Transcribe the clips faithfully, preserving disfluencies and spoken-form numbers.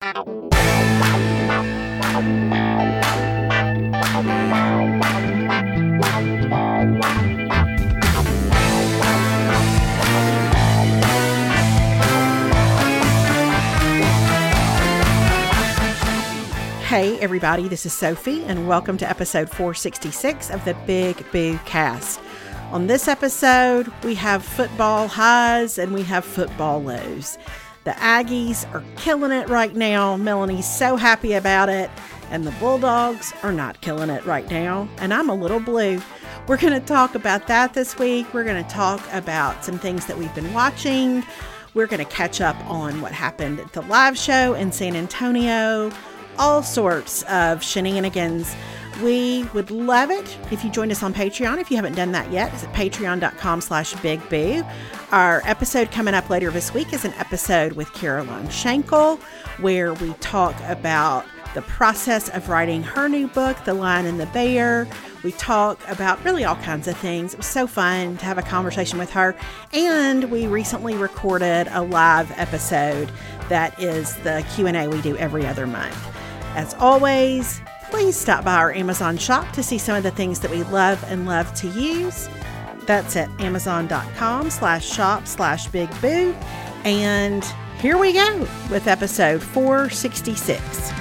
Hey everybody, this is Sophie and welcome to episode four sixty-six of the Big Boo Cast. On this episode, we have football highs and we have football lows. The Aggies are killing it right now. Melanie's so happy about it. And the Bulldogs are not killing it right now. And I'm a little blue. We're going to talk about that this week. We're going to talk about some things that we've been watching. We're going to catch up on what happened at the live show in San Antonio. All sorts of shenanigans. We would love it if you joined us on Patreon. If you haven't done that yet, it's at patreon.com slash Big Boo. Our episode coming up later this week is an episode with Caroline Schenkel, where we talk about the process of writing her new book, The Lion and the Bear. We talk about really all kinds of things. It was so fun to have a conversation with her. And we recently recorded a live episode that is the Q and A we do every other month. As always, please stop by our Amazon shop to see some of the things that we love and love to use. That's at amazon.com slash shop slash big boo. And here we go with episode four sixty-six.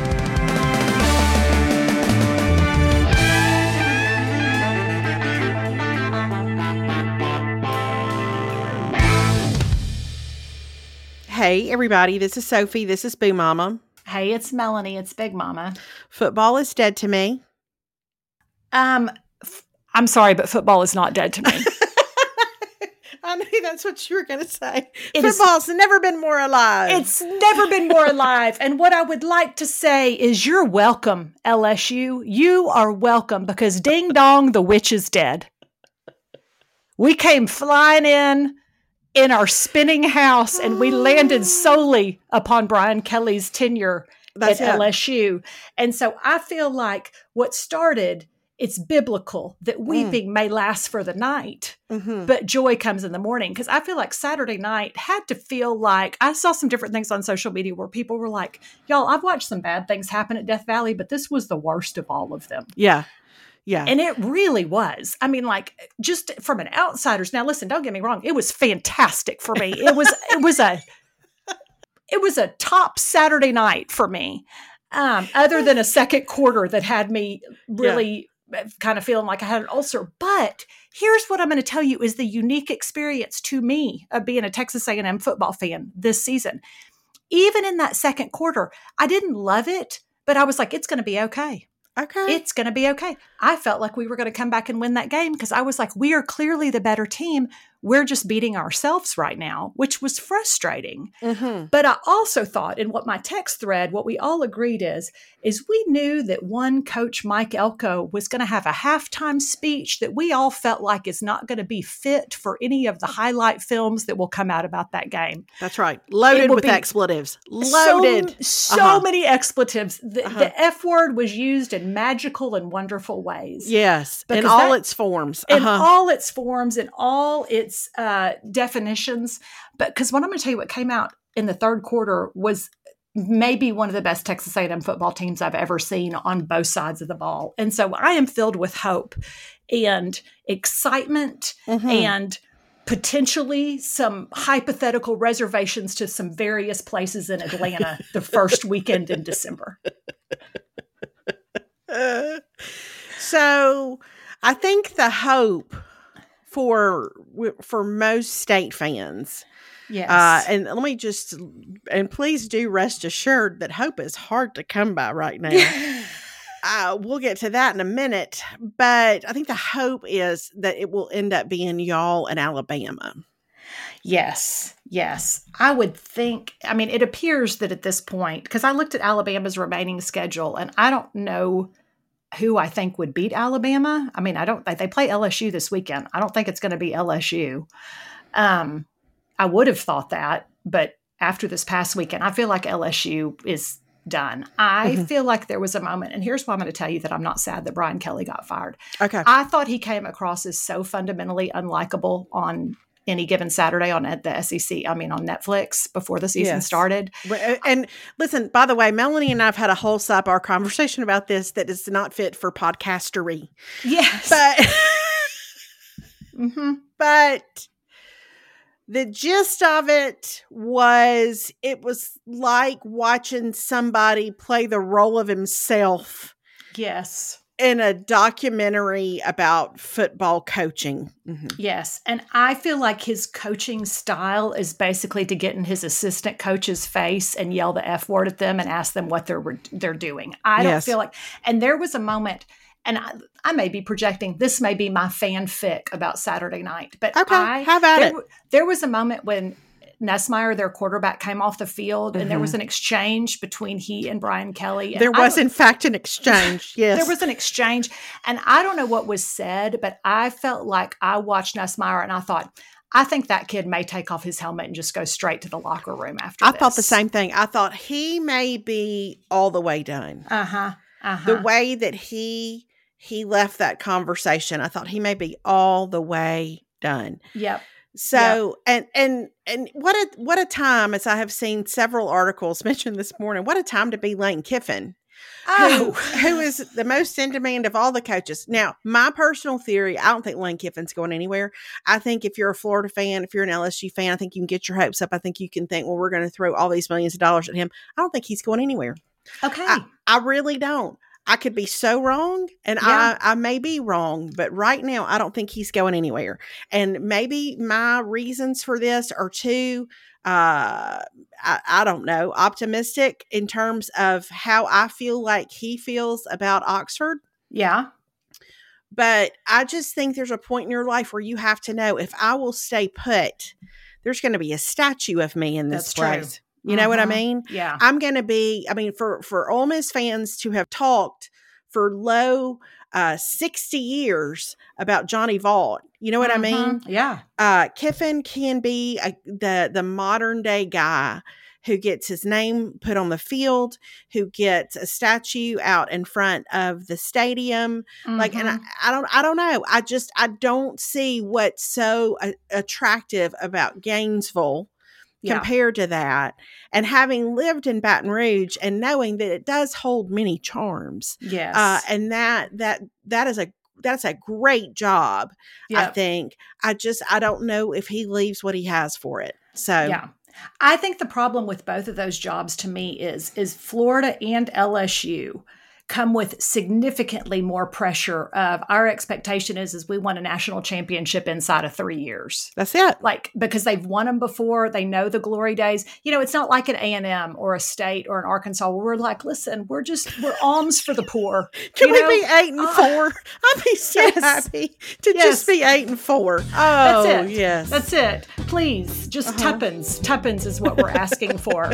Hey everybody, this is Sophie. This is Boo Mama. Hey, it's Melanie. It's Big Mama. Football is dead to me. Um, f- I'm sorry, but football is not dead to me. I knew that's what you were going to say. It Football's is, never been more alive. It's never been more alive. And what I would like to say is you're welcome, L S U. You are welcome because ding dong, the witch is dead. We came flying in. in our spinning house, and we landed solely upon Brian Kelly's tenure That's at it. L S U. And so I feel like what started, it's biblical that weeping mm. may last for the night, mm-hmm. but joy comes in the morning. Because I feel like Saturday night had to feel like, I saw some different things on social media where people were like, y'all, I've watched some bad things happen at Death Valley, but this was the worst of all of them. Yeah. Yeah. And it really was. I mean, like, just from an outsider's, now listen, don't get me wrong. It was fantastic for me. It was, it was a, it was a top Saturday night for me. Um, other than a second quarter that had me really yeah. kind of feeling like I had an ulcer. But here's what I'm going to tell you is the unique experience to me of being a Texas A and M football fan this season. Even in that second quarter, I didn't love it, but I was like, it's going to be okay. Okay. It's going to be okay. I felt like we were going to come back and win that game because I was like, we are clearly the better team. We're just beating ourselves right now, which was frustrating. Mm-hmm. But I also thought in what my text thread, what we all agreed is, is we knew that one coach, Mike Elko, was going to have a halftime speech that we all felt like is not going to be fit for any of the highlight films that will come out about that game. That's right. Loaded with expletives. Loaded. So, so uh-huh. many expletives. The, uh-huh. the F word was used in magical and wonderful ways. Yes. In all that, its forms. Uh-huh. In all its forms, in all its uh, definitions. But because what I'm going to tell you, what came out in the third quarter was maybe one of the best Texas A and M football teams I've ever seen on both sides of the ball. And so I am filled with hope and excitement mm-hmm. and potentially some hypothetical reservations to some various places in Atlanta the first weekend in December. Uh, so I think the hope for for most state fans, yes, uh, and let me just, and please do rest assured that hope is hard to come by right now. uh, we'll get to that in a minute, but I think the hope is that it will end up being y'all in Alabama. Yes, yes. I would think, I mean, it appears that at this point, because I looked at Alabama's remaining schedule, and I don't know who I think would beat Alabama. I mean, I don't, they play L S U this weekend. I don't think it's going to be L S U. Um, I would have thought that, but after this past weekend, I feel like L S U is done. I mm-hmm. feel like there was a moment, and here's why I'm going to tell you that I'm not sad that Brian Kelly got fired. Okay. I thought he came across as so fundamentally unlikable on Any Given Saturday on the S E C, I mean, on Netflix before the season Yes. started. And listen, by the way, Melanie and I have had a whole sidebar conversation about this that is not fit for podcastery. Yes. But, mm-hmm. but the gist of it was, it was like watching somebody play the role of himself. Yes. In a documentary about football coaching. Mm-hmm. Yes. And I feel like his coaching style is basically to get in his assistant coach's face and yell the F word at them and ask them what they're they're doing. I don't Yes. feel like, and there was a moment, and I, I may be projecting, this may be my fanfic about Saturday night, but okay, I, have at there, it. There was a moment when Nussmeier, their quarterback, came off the field, mm-hmm. and there was an exchange between he and Brian Kelly. And there was, in fact, an exchange. Yes. There was an exchange. And I don't know what was said, but I felt like I watched Nussmeier and I thought, I think that kid may take off his helmet and just go straight to the locker room after I this. thought the same thing. I thought he may be all the way done. Uh-huh. Uh-huh. The way that he he left that conversation, I thought he may be all the way done. Yep. So, yep. and, and, and what a, what a time, as I have seen several articles mentioned this morning, what a time to be Lane Kiffin, oh. who, who is the most in demand of all the coaches. Now, my personal theory, I don't think Lane Kiffin's going anywhere. I think if you're a Florida fan, if you're an L S U fan, I think you can get your hopes up. I think you can think, well, we're going to throw all these millions of dollars at him. I don't think he's going anywhere. Okay. I, I really don't. I could be so wrong, and yeah. I, I may be wrong, but right now I don't think he's going anywhere. And maybe my reasons for this are too, uh, I, I don't know, optimistic in terms of how I feel like he feels about Oxford. Yeah. But I just think there's a point in your life where you have to know, if I will stay put, there's going to be a statue of me in this That's place. True. You know uh-huh. what I mean? Yeah. I'm going to be, I mean, for, for Ole Miss fans to have talked for low uh, sixty years about Johnny Vaught, you know what uh-huh. I mean? Yeah. Uh, Kiffin can be a, the, the modern day guy who gets his name put on the field, who gets a statue out in front of the stadium. Mm-hmm. Like, and I, I don't, I don't know. I just, I don't see what's so uh, attractive about Gainesville yeah. compared to that. And having lived in Baton Rouge and knowing that it does hold many charms. Yes. Uh, and that, that, that is a, that's a great job. Yep. I think. I just, I don't know if he leaves what he has for it. So yeah. I think the problem with both of those jobs to me is, is Florida and L S U come with significantly more pressure of our expectation is, is we won a national championship inside of three years. That's it. Like, because they've won them before, they know the glory days. You know, it's not like an A and M or a State or an Arkansas where we're like, listen, we're just, we're alms for the poor. Can you we know? be eight and uh, four? I'd be so yes. happy to yes. just be eight and four. Oh, That's it. yes. That's it. Please, just uh-huh. tuppence. Tuppence is what we're asking for.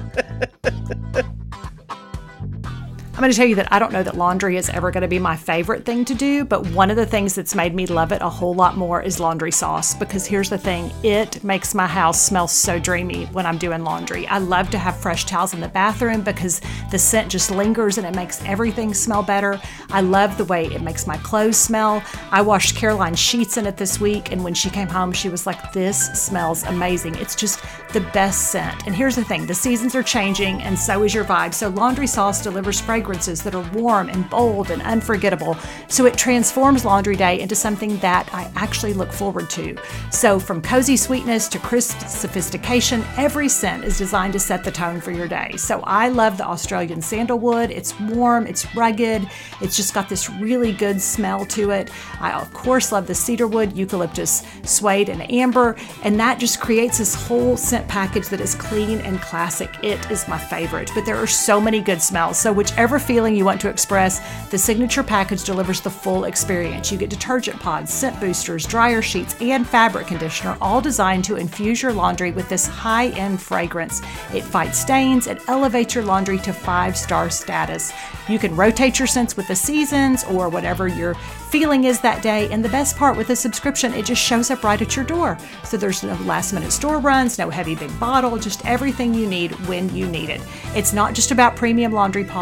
I'm going to tell you that I don't know that laundry is ever going to be my favorite thing to do, but one of the things that's made me love it a whole lot more is laundry sauce, because here's the thing, it makes my house smell so dreamy when I'm doing laundry. I love to have fresh towels in the bathroom because the scent just lingers and it makes everything smell better. I love the way it makes my clothes smell. I washed Caroline's sheets in it this week, and when she came home, she was like, this smells amazing. It's just the best scent. And here's the thing, the seasons are changing and so is your vibe. So laundry sauce delivers fragrances that are warm and bold and unforgettable. So it transforms laundry day into something that I actually look forward to. So from cozy sweetness to crisp sophistication, every scent is designed to set the tone for your day. So I love the Australian sandalwood. It's warm, it's rugged, it's just got this really good smell to it. I of course love the cedarwood, eucalyptus, suede, and amber, and that just creates this whole scent package that is clean and classic. It is my favorite, but there are so many good smells. So whichever feeling you want to express, the signature package delivers the full experience. You get detergent pods, scent boosters, dryer sheets, and fabric conditioner, all designed to infuse your laundry with this high-end fragrance. It fights stains and elevates your laundry to five-star status. You can rotate your scents with the seasons or whatever your feeling is that day. And the best part with the subscription, it just shows up right at your door. So there's no last-minute store runs, no heavy big bottle, just everything you need when you need it. It's not just about premium laundry pods. It's a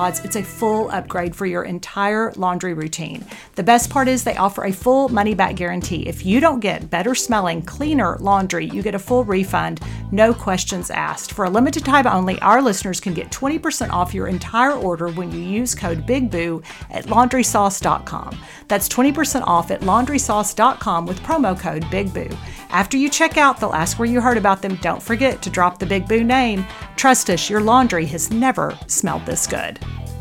a full upgrade for your entire laundry routine. The best part is they offer a full money-back guarantee. If you don't get better smelling, cleaner laundry, you get a full refund, no questions asked. For a limited time only, our listeners can get twenty percent off your entire order when you use code BIGBOO at laundry sauce dot com. That's twenty percent off at laundry sauce dot com with promo code BIGBOO. After you check out, they'll ask where you heard about them. Don't forget to drop the Big Boo name. Trust us, your laundry has never smelled this good.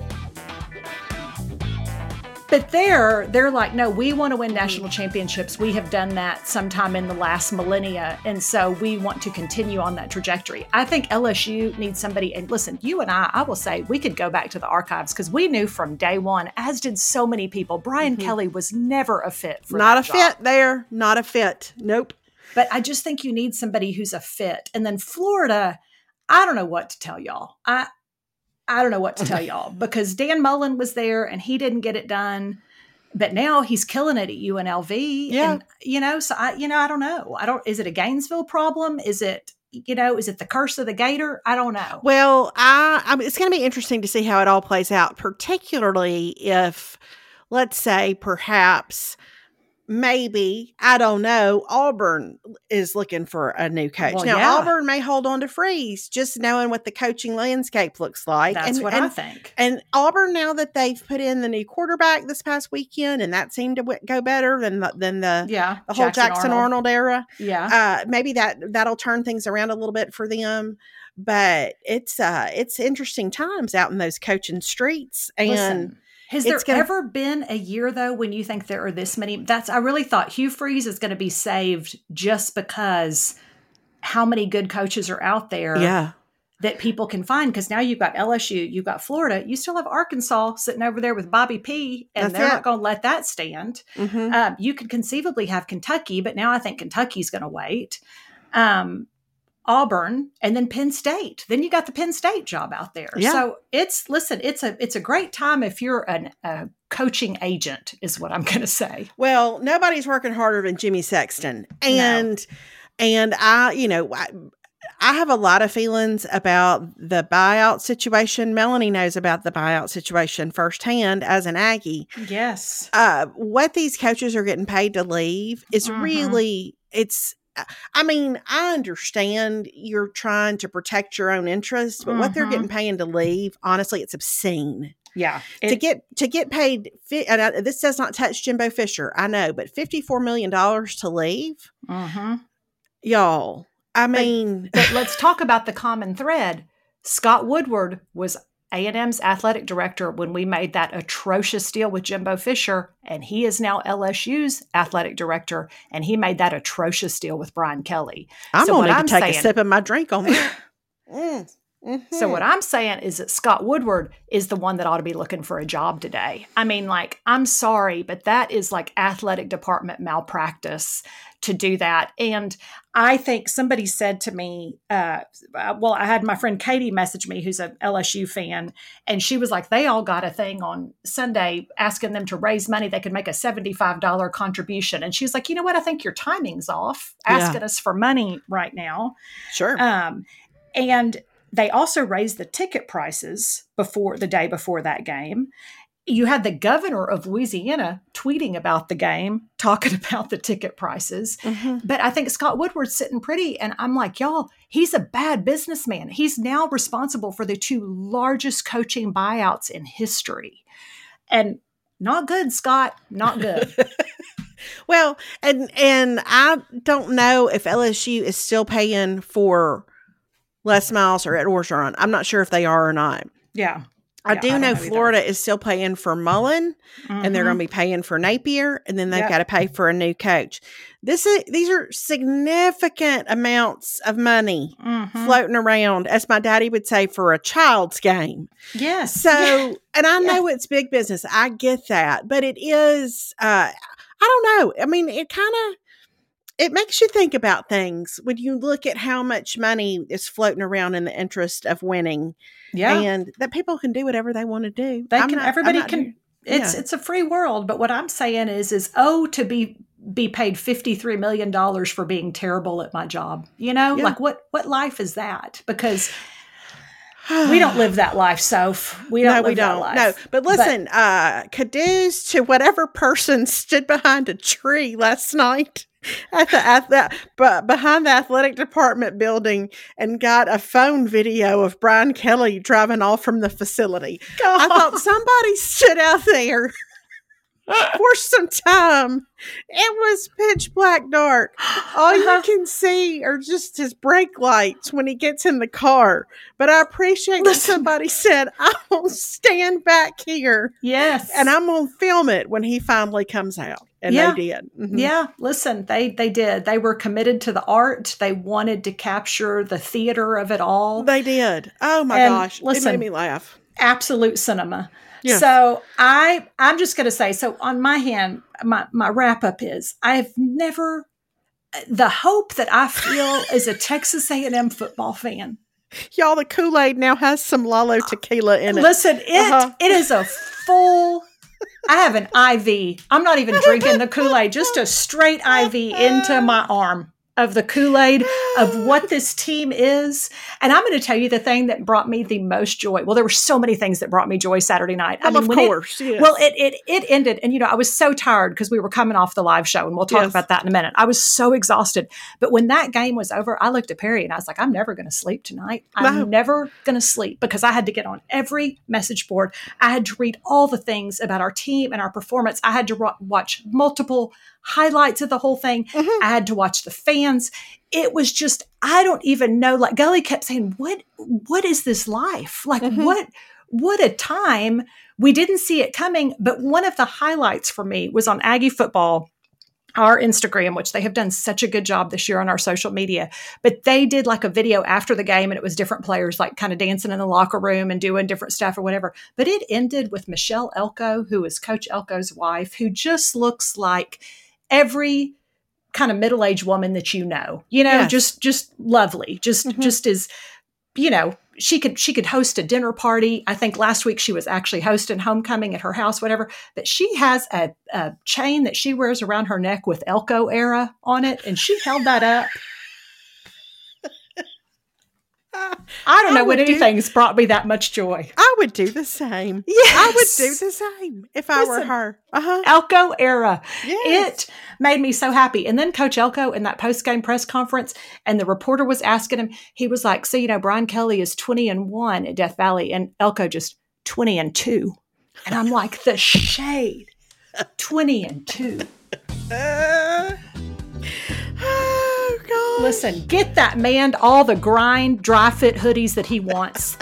But there, they're like, no, we want to win national championships. We have done that sometime in the last millennia. And so we want to continue on that trajectory. I think L S U needs somebody. And listen, you and I, I will say we could go back to the archives because we knew from day one, as did so many people, Brian mm-hmm. Kelly was never a fit for Not that a job. fit there. Not a fit. Nope. But I just think you need somebody who's a fit. And then Florida, I don't know what to tell y'all. I I don't know what to tell y'all because Dan Mullen was there and he didn't get it done. But now he's killing it at U N L V. Yeah. And, you know, so I, you know, I don't know. I don't, is it a Gainesville problem? Is it, you know, is it the curse of the Gator? I don't know. Well, I, I mean, it's going to be interesting to see how it all plays out, particularly if, let's say, perhaps, maybe, I don't know, Auburn is looking for a new coach. Well, now, yeah. Auburn may hold on to Freeze, just knowing what the coaching landscape looks like. That's and, what and, I think. And Auburn, now that they've put in the new quarterback this past weekend, and that seemed to w- go better than the, than the, yeah, the whole Jackson, Jackson Arnold. Arnold era. Yeah. Uh, maybe that, that'll turn things around a little bit for them. But it's uh, it's interesting times out in those coaching streets. And Listen. Has there gonna, ever been a year, though, when you think there are this many? That's I really thought Hugh Freeze is going to be saved just because how many good coaches are out there yeah. that people can find. Because now you've got L S U, you've got Florida. You still have Arkansas sitting over there with Bobby P., and That's they're it. not going to let that stand. Mm-hmm. Um, you could conceivably have Kentucky, but now I think Kentucky's going to wait. Um Auburn, and then Penn State. Then you got the Penn State job out there. Yeah. So it's, listen, it's a it's a great time if you're an, a coaching agent, is what I'm going to say. Well, nobody's working harder than Jimmy Sexton. And, no. and I, you know, I, I have a lot of feelings about the buyout situation. Melanie knows about the buyout situation firsthand as an Aggie. Yes. Uh, what these coaches are getting paid to leave is Mm-hmm. really, it's, I mean, I understand you're trying to protect your own interests, but mm-hmm. what they're getting paid to leave, honestly, it's obscene. Yeah. It, to get to get paid, and I, this does not touch Jimbo Fisher, I know, but fifty-four million dollars to leave? Mm-hmm. Y'all, I mean. But, but let's talk about the common thread. Scott Woodward was A and M's athletic director when we made that atrocious deal with Jimbo Fisher, and he is now L S U's athletic director, and he made that atrocious deal with Brian Kelly. I'm so going to I'm take saying, a sip of my drink on that. mm. Mm-hmm. So what I'm saying is that Scott Woodward is the one that ought to be looking for a job today. I mean, like, I'm sorry, but that is like athletic department malpractice to do that. And I think somebody said to me, uh, well, I had my friend Katie message me, who's an L S U fan, and she was like, they all got a thing on Sunday asking them to raise money. They could make a seventy-five dollars contribution. And she's like, you know what? I think your timing's off asking yeah. us for money right now. Sure. Um, and they also raised the ticket prices before the day before that game. You had the governor of Louisiana tweeting about the game, talking about the ticket prices. Mm-hmm. But I think Scott Woodward's sitting pretty. And I'm like, y'all, he's a bad businessman. He's now responsible for the two largest coaching buyouts in history. And not good, Scott, not good. Well, and and I don't know if L S U is still paying for Les Miles or Ed Orgeron. I'm not sure if they are or not. Yeah. I yeah, do I know, know Florida is still paying for Mullen, mm-hmm. and they're going to be paying for Napier, and then they've yep. got to pay for a new coach. This is these are significant amounts of money mm-hmm. floating around, as my daddy would say, for a child's game. Yes. So, yeah. and I know yeah. it's big business. I get that, but it is. Uh, I don't know. I mean, it kind of. It makes you think about things when you look at how much money is floating around in the interest of winning. Yeah. And that people can do whatever they want to do. They I'm can, not, everybody not, can, it's, yeah. it's a free world. But what I'm saying is, is, oh, to be, be paid fifty-three million dollars for being terrible at my job, you know, yeah. like what, what life is that? Because We don't live that life, Soph. We don't no, live we don't. that life. No, but listen, but, uh, kudos to whatever person stood behind a tree last night at the, at the but behind the athletic department building and got a phone video of Brian Kelly driving off from the facility. God. I thought somebody stood out there for some time. It was pitch black dark. All you can see are just his brake lights when he gets in the car. But I appreciate that somebody said, I'm going to stand back here. Yes. And I'm going to film it when he finally comes out. And yeah. they did. Mm-hmm. Yeah. Listen, they, they did. They were committed to the art. They wanted to capture the theater of it all. They did. Oh my and gosh. Listen, it made me laugh. Absolute cinema. Yes. So I, I'm just going to say, so on my hand, my, my wrap up is I've never, the hope that I feel as a Texas A and M football fan. Y'all, the Kool-Aid now has some Lalo tequila in it. Listen, it uh-huh. it is a full, I have an I V. I'm not even drinking the Kool-Aid, just a straight I V into my arm of the Kool-Aid of what this team is. And I'm going to tell you the thing that brought me the most joy. Well, there were so many things that brought me joy Saturday night. Well, I mean, of course. It, yes. Well, it, it, it ended. And, you know, I was so tired because we were coming off the live show and we'll talk yes. about that in a minute. I was so exhausted. But when that game was over, I looked at Perry and I was like, I'm never going to sleep tonight. I'm no. never going to sleep because I had to get on every message board. I had to read all the things about our team and our performance. I had to ro- watch multiple highlights of the whole thing. Mm-hmm. I had to watch the fans. It was just, I don't even know, like Gully kept saying, what, what is this life? Like mm-hmm. what, what a time. We didn't see it coming. But one of the highlights for me was on Aggie Football, our Instagram, which they have done such a good job this year on our social media, but they did like a video after the game and it was different players like kind of dancing in the locker room and doing different stuff or whatever. But it ended with Michelle Elko, who is Coach Elko's wife, who just looks like every kind of middle-aged woman that you know, you know, yes. just, just lovely, just, mm-hmm. just as, you know, she could, she could host a dinner party. I think last week she was actually hosting homecoming at her house, whatever, but she has a, a chain that she wears around her neck with Elko era on it. And she held that up. I don't know I when anything's do, brought me that much joy. I would do the same. Yes. I would do the same if I Listen, were her. Uh-huh. Elko era. Yes. It made me so happy. And then Coach Elko in that post-game press conference, and the reporter was asking him, he was like, so, you know, Brian Kelly is twenty and one at Death Valley, and Elko just twenty and two. And I'm like, the shade. twenty and two. Uh. Oh, God. Listen, get that man all the grind, dry fit hoodies that he wants.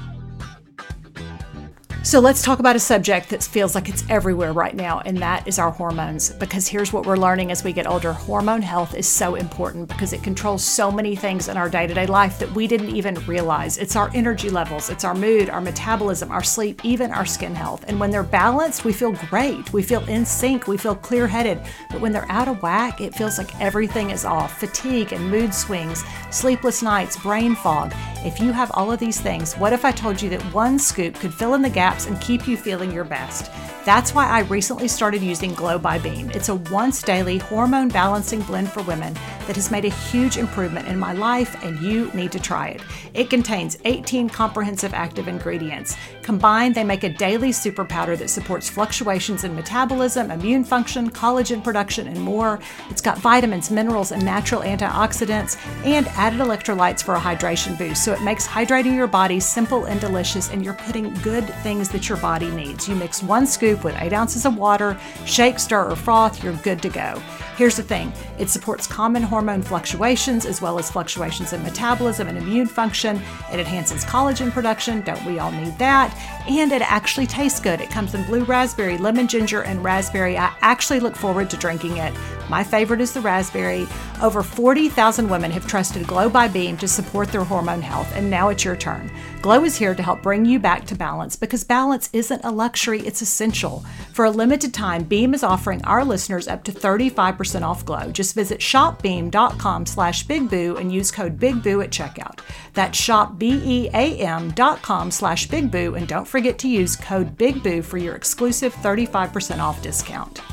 So let's talk about a subject that feels like it's everywhere right now, and that is our hormones. Because here's what we're learning as we get older. Hormone health is so important because it controls so many things in our day-to-day life that we didn't even realize. It's our energy levels, it's our mood, our metabolism, our sleep, even our skin health. And when they're balanced, we feel great. We feel in sync. We feel clear-headed. But when they're out of whack, it feels like everything is off. Fatigue and mood swings, sleepless nights, brain fog. If you have all of these things, what if I told you that one scoop could fill in the gaps and keep you feeling your best? That's why I recently started using Glow by Beam. It's a once daily hormone balancing blend for women that has made a huge improvement in my life, and you need to try it. It contains eighteen comprehensive active ingredients. Combined, they make a daily super powder that supports fluctuations in metabolism, immune function, collagen production, and more. It's got vitamins, minerals, and natural antioxidants, and added electrolytes for a hydration boost. So it makes hydrating your body simple and delicious, and you're putting good things that your body needs. You mix one scoop with eight ounces of water, shake, stir, or froth, you're good to go. Here's the thing, it supports common hormone fluctuations as well as fluctuations in metabolism and immune function. It enhances collagen production, don't we all need that? And it actually tastes good. It comes in blue raspberry, lemon ginger, and raspberry. I actually look forward to drinking it. My favorite is the raspberry. Over forty thousand women have trusted Glow by Beam to support their hormone health, and now it's your turn. Glow is here to help bring you back to balance, because balance isn't a luxury, it's essential. For a limited time, Beam is offering our listeners up to thirty-five percent off Glow. Just visit shopbeam.com slash bigboo and use code bigboo at checkout. That's shopbeam.com slash bigboo, and don't forget to use code bigboo for your exclusive thirty-five percent off discount.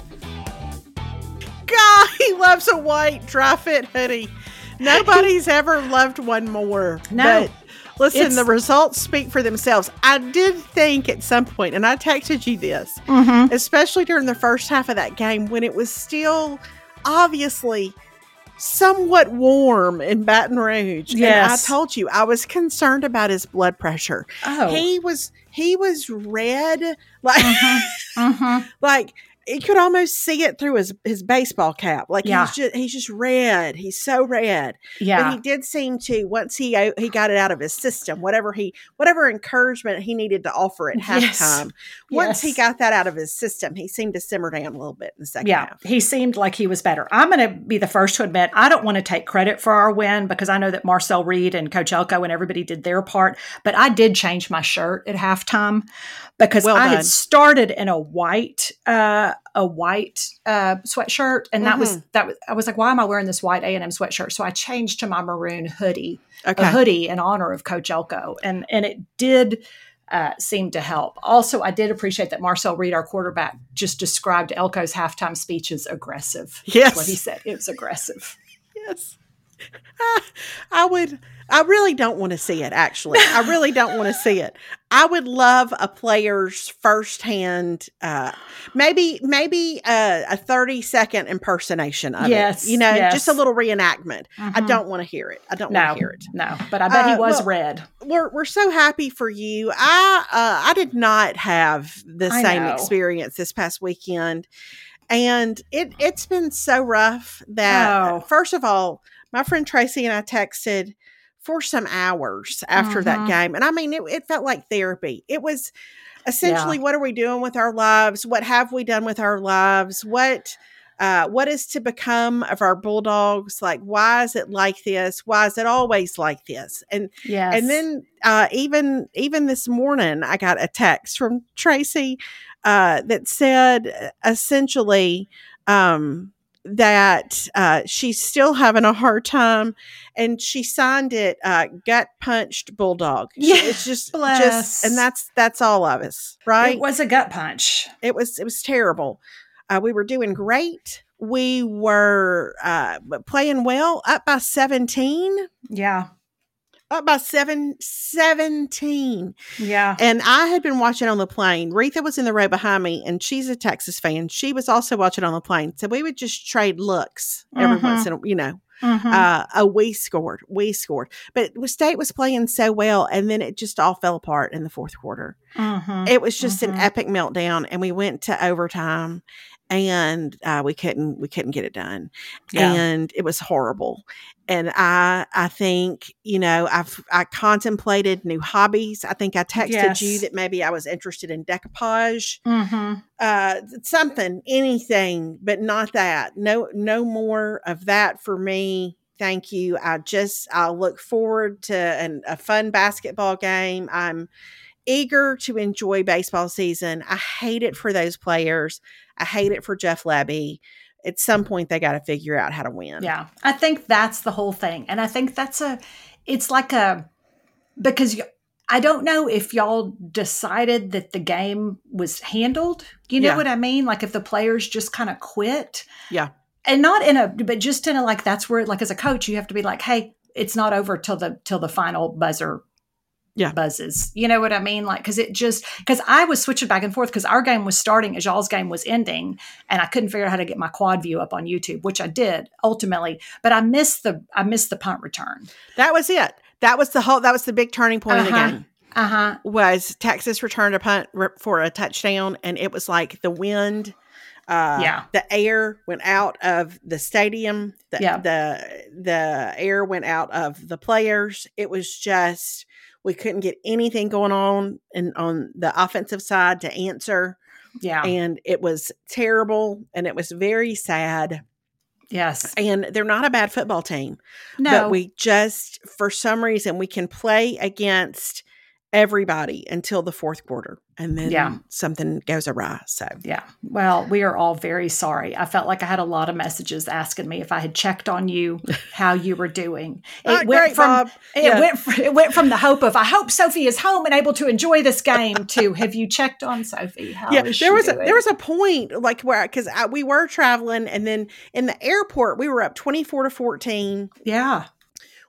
God, he loves a white dry fit hoodie. Nobody's ever loved one more. No. But Listen, It's- the results speak for themselves. I did think at some point, and I texted you this, Mhm. especially during the first half of that game when it was still obviously somewhat warm in Baton Rouge. Yes. And I told you I was concerned about his blood pressure. Oh. He was he was red, like Mhm. Mhm. like you could almost see it through his, his baseball cap. Like Yeah. he's just he's just red. He's so red. Yeah. But he did seem to, once he he got it out of his system, whatever he whatever encouragement he needed to offer at Yes. halftime. Once he Yes. got that out of his system, he seemed to simmer down a little bit in the second Yeah, half. he seemed like he was better. I'm going to be the first to admit I don't want to take credit for our win because I know that Marcel Reed and Coach Elko and everybody did their part, but I did change my shirt at halftime because Well I done. had started in a white uh, a white uh, sweatshirt, and that was that was I was like, why am I wearing this white A and M sweatshirt? So I changed to my maroon hoodie, Okay. a hoodie in honor of Coach Elko, and and it did. Uh, seemed to help. Also, I did appreciate that Marcel Reed, our quarterback, just described Elko's halftime speech as aggressive. Yes. That's what he said. It was aggressive. Yes. I, I would, I really don't want to see it, actually. I really don't want to see it. I would love a player's firsthand, uh, maybe, maybe a, a thirty second impersonation of Yes, it. You know, yes. just a little reenactment. I Mhm. don't want to hear it. I don't No, want to hear it. no, but I bet he Uh, was well, red. We're we're so happy for you. I uh, I did not have the I same know. experience this past weekend, and it it's been so rough that Oh. first of all, my friend Tracy and I texted for some hours after that Mhm. game, and I mean it, it felt like therapy. It was essentially, what are we doing with our lives? What have we done with our lives? What uh, what is to become of our Bulldogs? Like, why is it like this? Why is it always like this? And Yes. and then uh, even even this morning, I got a text from Tracy uh, that said essentially um, that uh, she's still having a hard time, and she signed it uh, "gut punched bulldog." She- Yeah, it's just bless. just, and that's that's all of us, right? It was a gut punch. It was it was terrible. Uh, we were doing great. We were uh, playing well, up by seventeen. Yeah. Up by seven, seventeen. Yeah. And I had been watching on the plane. Retha was in the row behind me, and she's a Texas fan. She was also watching on the plane. So we would just trade looks every Mhm. once in a, you know, Mhm. uh, oh, we scored. We scored. But State was playing so well, and then it just all fell apart in the fourth quarter. Mhm. It was just an Mhm. epic meltdown, and we went to overtime, and uh, we couldn't we couldn't get it done, Yeah. and it was horrible. And I I think you know I've I contemplated new hobbies. I think I texted Yes. you that maybe I was interested in decoupage, Mhm. uh, something, anything, but not that. No no more of that for me. Thank you. I just I look forward to an, a fun basketball game. I'm eager to enjoy baseball season. I hate it for those players. I hate it for Jeff Lebby. At some point, they got to figure out how to win. Yeah. I think that's the whole thing. And I think that's a, it's like a, because y- I don't know if y'all decided that the game was handled. You know Yeah. what I mean? Like if the players just kind of quit. Yeah. And not in a, but just in a, like, that's where, like, as a coach, you have to be like, hey, it's not over till the, till the final buzzer Yeah. buzzes. You know what I mean? Like, cause it just, cause I was switching back and forth cause our game was starting as y'all's game was ending, and I couldn't figure out how to get my quad view up on YouTube, which I did ultimately, but I missed the, I missed the punt return. That was it. That was the whole, that was the big turning point of the Uh-huh. game. Uh-huh. Was Texas returned a punt r- for a touchdown, and it was like the wind, uh, Yeah. the air went out of the stadium. The, Yeah. the the air went out of the players. It was just we couldn't get anything going on and on the offensive side to answer, Yeah. and it was terrible, and it was very sad. Yes. And they're not a bad football team, No. but we just for some reason we can play against everybody until the fourth quarter, and then Yeah. something goes awry. So Yeah. Well, we are all very sorry. I felt like I had a lot of messages asking me if I had checked on you, how you were doing. It Uh, went great, from Bob. it Yeah. went fr- it went from the hope of I hope Sophie is home and able to enjoy this game to have you checked on Sophie? How yeah, is she there was a, doing? there was a point like where because we were traveling, and then in the airport we were up twenty four to fourteen. yeah.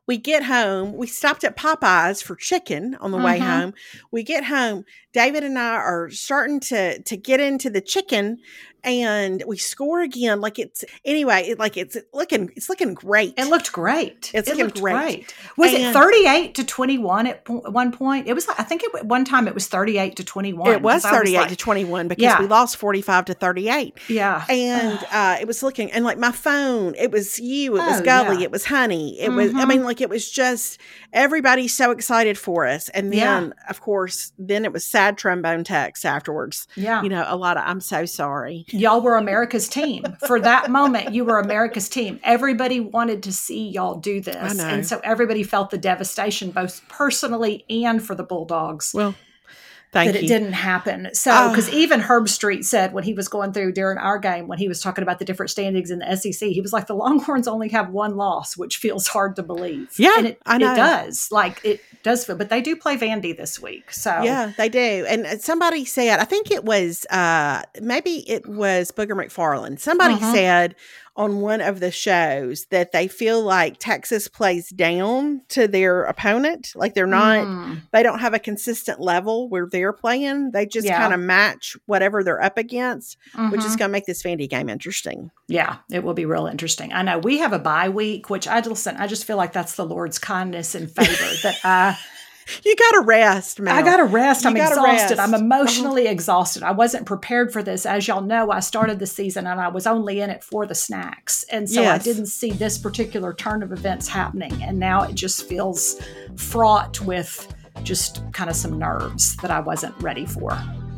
we get home. We stopped at Popeyes for chicken on the mm-hmm. way home. We get home. David and I are starting to to get into the chicken, and we score again. Like it's anyway. It, like it's looking. It's looking great. It looked great. It's it looking looked great. great. Was and it thirty-eight to twenty-one at po- one point? It was. I think at one time it was thirty-eight to twenty-one. It was thirty-eight was like, to twenty-one because yeah. we lost forty-five to thirty-eight. Yeah, and uh, it was looking and like my phone. It was you. It was oh, Gully. Yeah. It was Honey. It mm-hmm. was. I mean, like it was just everybody's so excited for us. And then, yeah. of course, then it was sad trombone text afterwards. Yeah, you know, a lot of I'm so sorry. Y'all were America's team for that moment. You were America's team. Everybody wanted to see y'all do this, and so everybody felt the devastation, both personally and for the Bulldogs. Well. Thank that you. It didn't happen. So, because oh. even Herb Street said when he was going through during our game, when he was talking about the different standings in the S E C, he was like, the Longhorns only have one loss, which feels hard to believe. Yeah, and it, I know. It does. Like, it does feel, but they do play Vandy this week. So, yeah, they do. And somebody said, I think it was, uh, maybe it was Booger McFarland. Somebody mm-hmm. said on one of the shows that they feel like Texas plays down to their opponent. Like they're not, mm. they don't have a consistent level where they're playing. They just yeah. kind of match whatever they're up against, mm-hmm. which is going to make this Vandy game interesting. Yeah, it will be real interesting. I know we have a bye week, which I listen, I just feel like that's the Lord's kindness and favor that I, You got to rest, man. I got to rest. You I'm exhausted. Rest. I'm emotionally uh-huh. exhausted. I wasn't prepared for this. As y'all know, I started the season and I was only in it for the snacks. And so yes. I didn't see this particular turn of events happening. And now it just feels fraught with just kind of some nerves that I wasn't ready for.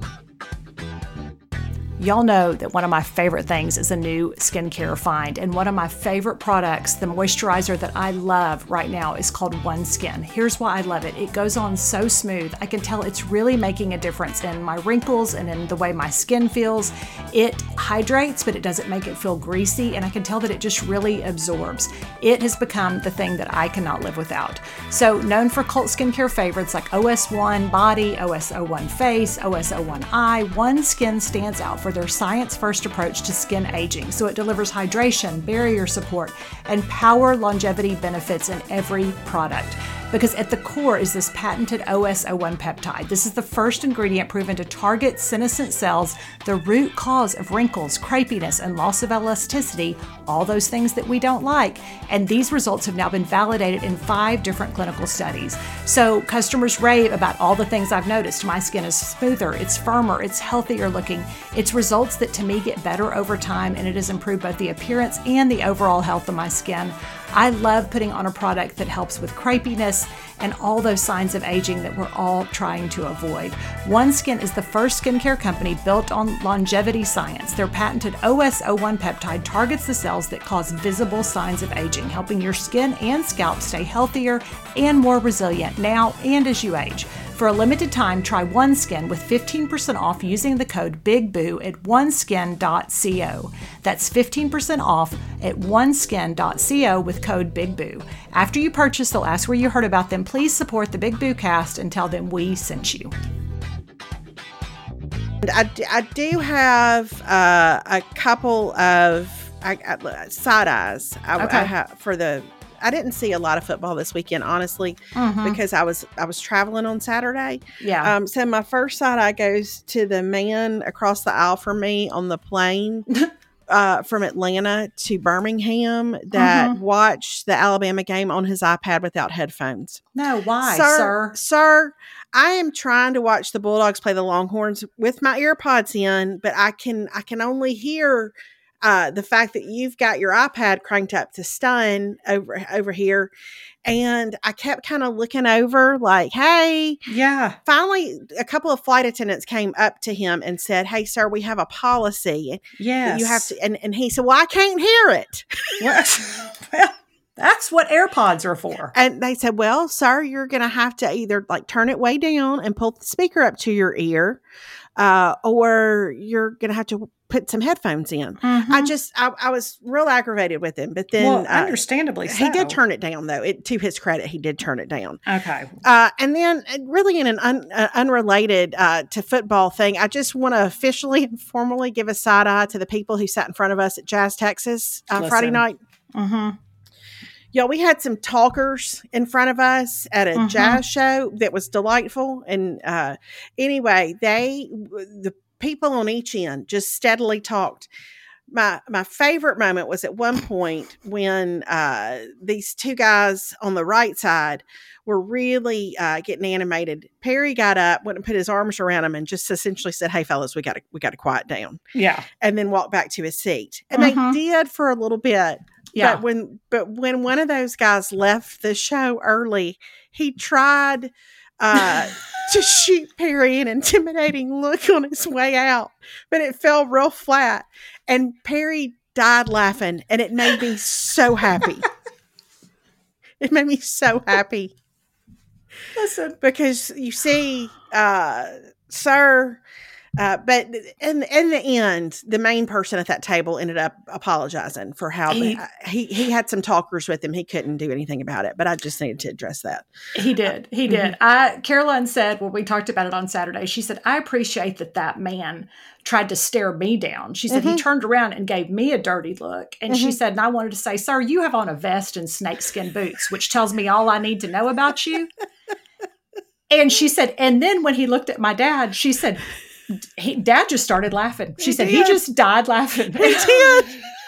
Y'all know that one of my favorite things is a new skincare find. And one of my favorite products, the moisturizer that I love right now, is called OneSkin. Here's why I love it. It goes on so smooth. I can tell it's really making a difference in my wrinkles and in the way my skin feels. It hydrates, but it doesn't make it feel greasy. And I can tell that it just really absorbs. It has become the thing that I cannot live without. So known for cult skincare favorites like O S one Body, O S O one Face, O S O one Eye, OneSkin stands out for their science-first approach to skin aging. So it delivers hydration, barrier support, and power longevity benefits in every product. Because at the core is this patented O S O one peptide. This is the first ingredient proven to target senescent cells, the root cause of wrinkles, crepiness, and loss of elasticity, all those things that we don't like. And these results have now been validated in five different clinical studies. So customers rave about all the things I've noticed. My skin is smoother, it's firmer, it's healthier looking. It's results that to me get better over time, and it has improved both the appearance and the overall health of my skin. I love putting on a product that helps with crepiness and all those signs of aging that we're all trying to avoid. OneSkin is the first skincare company built on longevity science. Their patented O S O one peptide targets the cells that cause visible signs of aging, helping your skin and scalp stay healthier and more resilient now and as you age. For a limited time, try OneSkin with fifteen percent off using the code BIGBOO at oneskin dot co. That's fifteen percent off at oneskin dot co with code BIGBOO. After you purchase, they'll ask where you heard about them. Please support the Big Boo Cast and tell them we sent you. I, I do have uh, a couple of I, I, side eyes I, okay. I have for the I didn't see a lot of football this weekend, honestly, mm-hmm. because I was I was traveling on Saturday. Yeah. Um. So my first side eye goes to the man across the aisle from me on the plane uh, from Atlanta to Birmingham that mm-hmm. watched the Alabama game on his iPad without headphones. No, why, sir? Sir, sir I am trying to watch the Bulldogs play the Longhorns with my earpods in, but I can I can only hear Uh, the fact that you've got your iPad cranked up to stun over over here. And I kept kind of looking over like, hey. Yeah. Finally, a couple of flight attendants came up to him and said, hey, sir, we have a policy. Yes. You have to. And, and he said, well, I can't hear it. Well, that's what AirPods are for. And they said, well, sir, you're going to have to either like turn it way down and pull the speaker up to your ear, uh, or you're going to have to put some headphones in. Mm-hmm. I just, I, I was real aggravated with him, but then well, understandably uh, so. He did turn it down though. It, to his credit, he did turn it down. Okay. Uh, and then really in an un, uh, unrelated uh, to football thing, I just want to officially and formally give a side eye to the people who sat in front of us at Jazz Texas uh, Friday night. Mm-hmm. Yeah, we had some talkers in front of us at a Mhm. jazz show that was delightful. And uh, anyway, they the people on each end just steadily talked. My my favorite moment was at one point when uh, these two guys on the right side were really uh, getting animated. Perry got up, went and put his arms around him, and just essentially said, "Hey, fellas, we got to we got to quiet down." Yeah. And then walked back to his seat. And Mhm. they did for a little bit. Yeah. But when but when one of those guys left the show early, he tried uh, to shoot Perry an intimidating look on his way out, but it fell real flat. And Perry died laughing, and it made me so happy. It made me so happy. Listen. Because you see, uh, sir, uh, but in in the end, the main person at that table ended up apologizing for how He- the, he he had some talkers with him. He couldn't do anything about it, but I just needed to address that. He did. He did. I Caroline said when we talked about it on Saturday, she said, I appreciate that that man tried to stare me down. She said he turned around and gave me a dirty look. And she said, and I wanted to say, sir, you have on a vest and snakeskin boots, which tells me all I need to know about you. And she said, and then when he looked at my dad, she said, he, Dad just started laughing. She He said, did. he just died laughing. He did.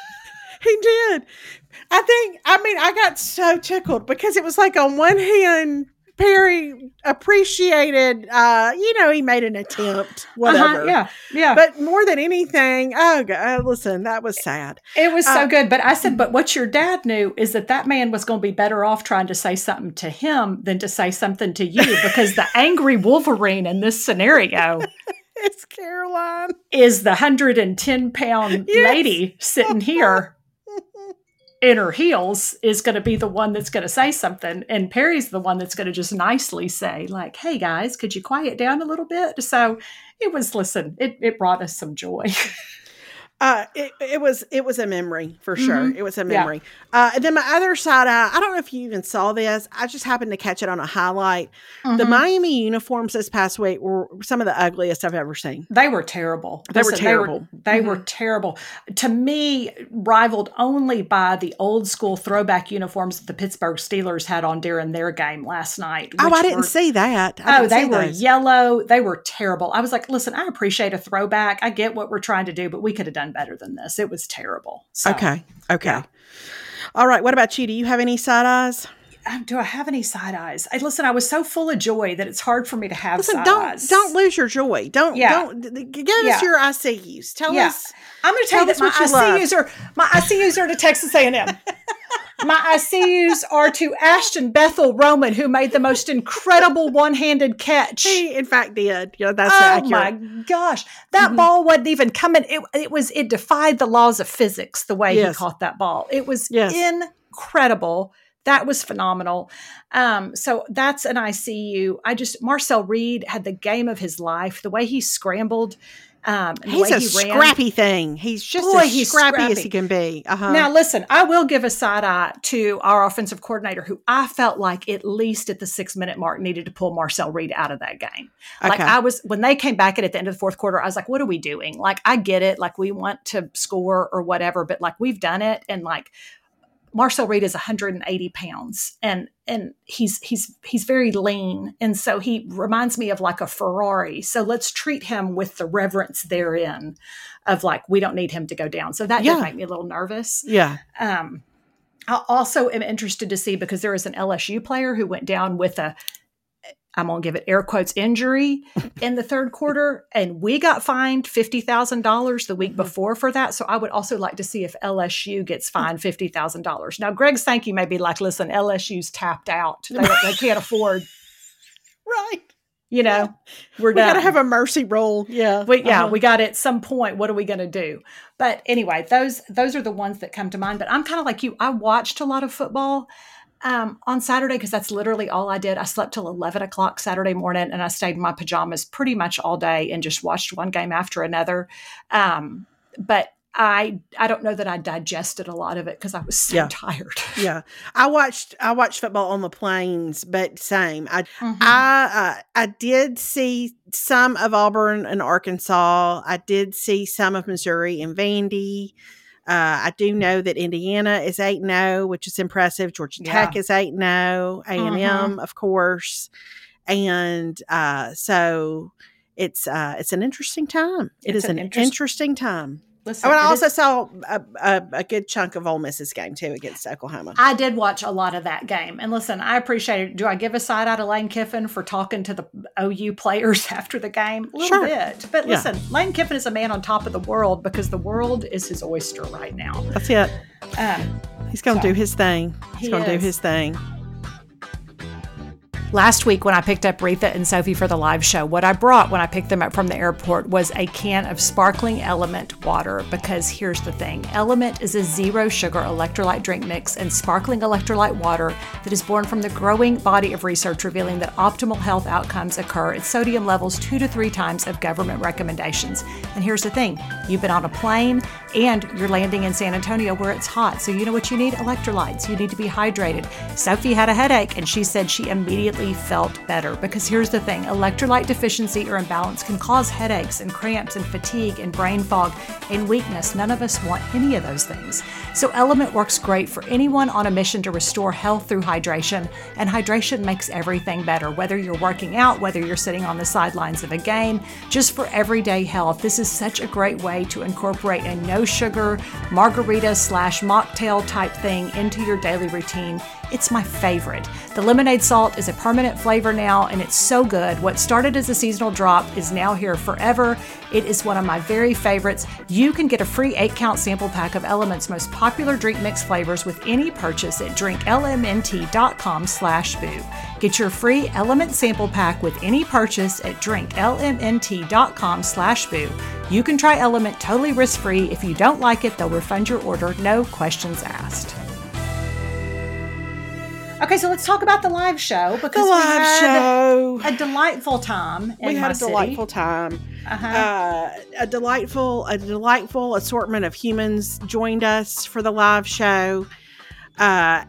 He did. I think, I mean, I got so tickled because it was like on one hand, Perry appreciated, uh, you know, he made an attempt, whatever. Uh-huh, yeah, yeah. But more than anything, oh, God, listen, that was sad. It was so Uh, good. But I said, but what your dad knew is that that man was going to be better off trying to say something to him than to say something to you, because the angry Wolverine in this scenario It's Caroline. is the one hundred ten pound Yes. lady sitting here in her heels is going to be the one that's going to say something. And Perry's the one that's going to just nicely say, like, hey, guys, could you quiet down a little bit? So it was, listen, it, it brought us some joy. Uh, it, it was it was a memory for sure. Mhm. It was a Yeah. memory. Uh, and then my other side eye, I don't know if you even saw this. I just happened to catch it on a highlight. The Mhm. Miami uniforms this past week were some of the ugliest I've ever seen. They were terrible. They were terrible. They, were, they Mhm. were terrible. To me, rivaled only by the old school throwback uniforms that the Pittsburgh Steelers had on during their game last night. Oh, which I didn't were- see that. I Oh, didn't they see were those. yellow. They were terrible. I was like, listen, I appreciate a throwback. I get what we're trying to do, but we could have done better than this. It was terrible. So, Okay. Okay. yeah. All right. What about you? Do you have any side eyes? um, do I have any side eyes? I, listen, I was so full of joy that it's hard for me to have Listen, side don't eyes. don't lose your joy. Don't Yeah. don't d- d- give Yeah. us your I C Us. Tell Yeah. us. I'm going to tell you Tell that us my what you I C Us are my I C Us are to Texas A and M. My I C Us are to Ashton Bethel Roman, who made the most incredible one-handed catch. He, in fact, did. Yeah, that's Oh accurate. my gosh. That Mhm. ball wasn't even coming. It, it was, it defied the laws of physics the way Yes. he caught that ball. It was Yes. incredible. That was phenomenal. Um, so that's an I C U. I just, Marcel Reed had the game of his life. The way he scrambled. Um, and the He's way a he ran. scrappy thing. He's just Boy, as he's scrappy, as scrappy. he can be. Uh-huh. Now, listen, I will give a side eye to our offensive coordinator, who I felt like at least at the six minute mark needed to pull Marcel Reed out of that game. Like Okay. I was, when they came back in at the end of the fourth quarter, I was like, what are we doing? Like, I get it. Like, we want to score or whatever, but like, we've done it. And like, Marcel Reed is one hundred eighty pounds and, and he's, he's, he's very lean. And so he reminds me of like a Ferrari. So let's treat him with the reverence therein of like, we don't need him to go down. So that Yeah. did make me a little nervous. yeah. Um, I also am interested to see, because there was an L S U player who went down with a, I'm going to give it air quotes, injury in the third quarter. And we got fined fifty thousand dollars the week before for that. So I would also like to see if L S U gets fined fifty thousand dollars. Now, Greg Sankey may be like, listen, L S U's tapped out. They, they can't afford, Right. you know, we're We got done. to have a mercy roll. Yeah. We, yeah, Uh-huh. we got it at some point. What are we going to do? But anyway, those those are the ones that come to mind. But I'm kind of like you. I watched a lot of football um, on Saturday because that's literally all I did. I slept till eleven o'clock Saturday morning, and I stayed in my pajamas pretty much all day and just watched one game after another. Um, but I I don't know that I digested a lot of it because I was so Yeah. tired. Yeah. I watched I watched football on the plains, but same. I Mhm. I uh, I did see some of Auburn and Arkansas. I did see some of Missouri and Vandy. Uh, I do know that Indiana is eight and oh, which is impressive. Georgia Yeah. Tech is eight and oh, A and M, of course. And uh, so it's uh, it's an interesting time. It It's is an an interest- interesting time. Listen, oh, and I it also is- saw a, a, a good chunk of Ole Miss's game, too, against Oklahoma. I did watch a lot of that game. And listen, I appreciate it. Do I give a side out of Lane Kiffin for talking to the O U players after the game? A little Sure. bit. But Yeah. listen, Lane Kiffin is a man on top of the world because the world is his oyster right now. That's it. Um, He's going to So, do his thing. He's he going to do is. his thing. Last week when I picked up Retha and Sophie for the live show, what I brought when I picked them up from the airport was a can of sparkling Element water because here's the thing. Element is a zero sugar electrolyte drink mix and sparkling electrolyte water that is born from the growing body of research revealing that optimal health outcomes occur at sodium levels two to three times of government recommendations. And here's the thing. You've been on a plane and you're landing in San Antonio where it's hot. So you know what you need? Electrolytes. You need to be hydrated. Sophie had a headache and she said she immediately felt better because here's the thing. Electrolyte deficiency or imbalance can cause headaches and cramps and fatigue and brain fog and weakness. None of us want any of those things. So Element works great for anyone on a mission to restore health through hydration, and hydration makes everything better. Whether you're working out, whether you're sitting on the sidelines of a game, just for everyday health, this is such a great way to incorporate a no sugar margarita slash mocktail type thing into your daily routine. It's my favorite. The lemonade salt is a permanent flavor now, and it's so good. What started as a seasonal drop is now here forever. It is one of my very favorites. You can get a free eight count sample pack of Element's most popular drink mix flavors with any purchase at drinklmnt.com slash boo. Get your free Element sample pack with any purchase at drinklmnt.com slash boo. You can try Element totally risk-free. If you don't like it, they'll refund your order, no questions asked. Okay, so let's talk about the live show because The live we had show. a delightful time in We my had a city. delightful time. Uh-huh. Uh, a delightful, a delightful assortment of humans joined us for the live show, uh,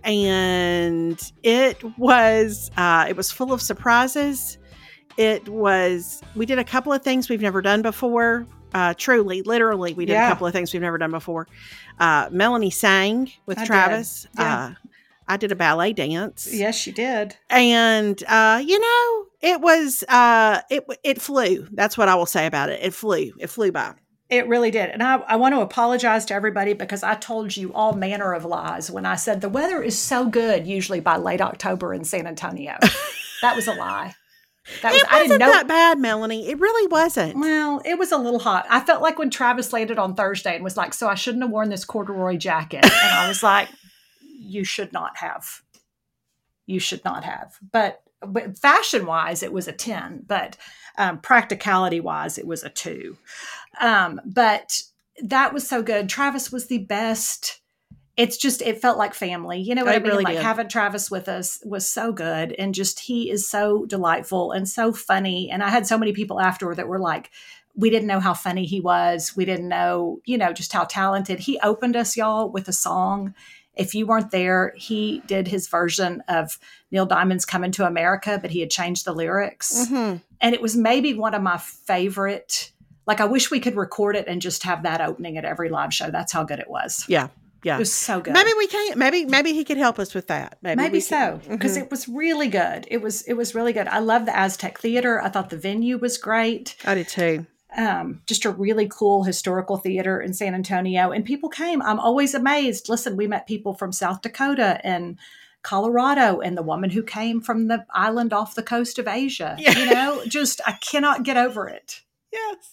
and it was uh, it was full of surprises. It was. We did a couple of things we've never done before. Uh, truly, literally, we did Yeah. a couple of things we've never done before. Uh, Melanie sang with I did. Travis. Yeah. Uh, I did a ballet dance. Yes, you did. And, uh, you know, it was, uh, it, it flew. That's what I will say about it. It flew. It flew by. It really did. And I, I want to apologize to everybody because I told you all manner of lies when I said the weather is so good usually by late October in San Antonio. That was a lie. That was, It I wasn't didn't know. that bad, Melanie. It really wasn't. Well, it was a little hot. I felt like when Travis landed on Thursday and was like, so I shouldn't have worn this corduroy jacket. And I was like, you should not have. You should not have. But, but fashion-wise, it was a ten. But um, practicality-wise, it was a two. Um, but that was so good. Travis was the best. It's just, it felt like family. You know what It I mean? really Like did. having Travis with us was so good. And just, he is so delightful and so funny. And I had so many people afterward that were like, we didn't know how funny he was. We didn't know, you know, just how talented. He opened us, y'all, with a song. If you weren't there, he did his version of Neil Diamond's Coming to America, but he had changed the lyrics. Mm-hmm. And it was maybe one of my favorite. Like, I wish we could record it and just have that opening at every live show. That's how good it was. Yeah. Yeah. It was so good. Maybe we can't. Maybe, maybe he could help us with that. Maybe, Maybe we so, can- because Mhm. it was really good. It was, it was really good. I love the Aztec Theater. I thought the venue was great. I did too. Um, just a really cool historical theater in San Antonio. And people came. I'm always amazed. Listen, we met people from South Dakota and Colorado and the woman who came from the island off the coast of Asia. Yeah. You know, just, I cannot get over it. Yes.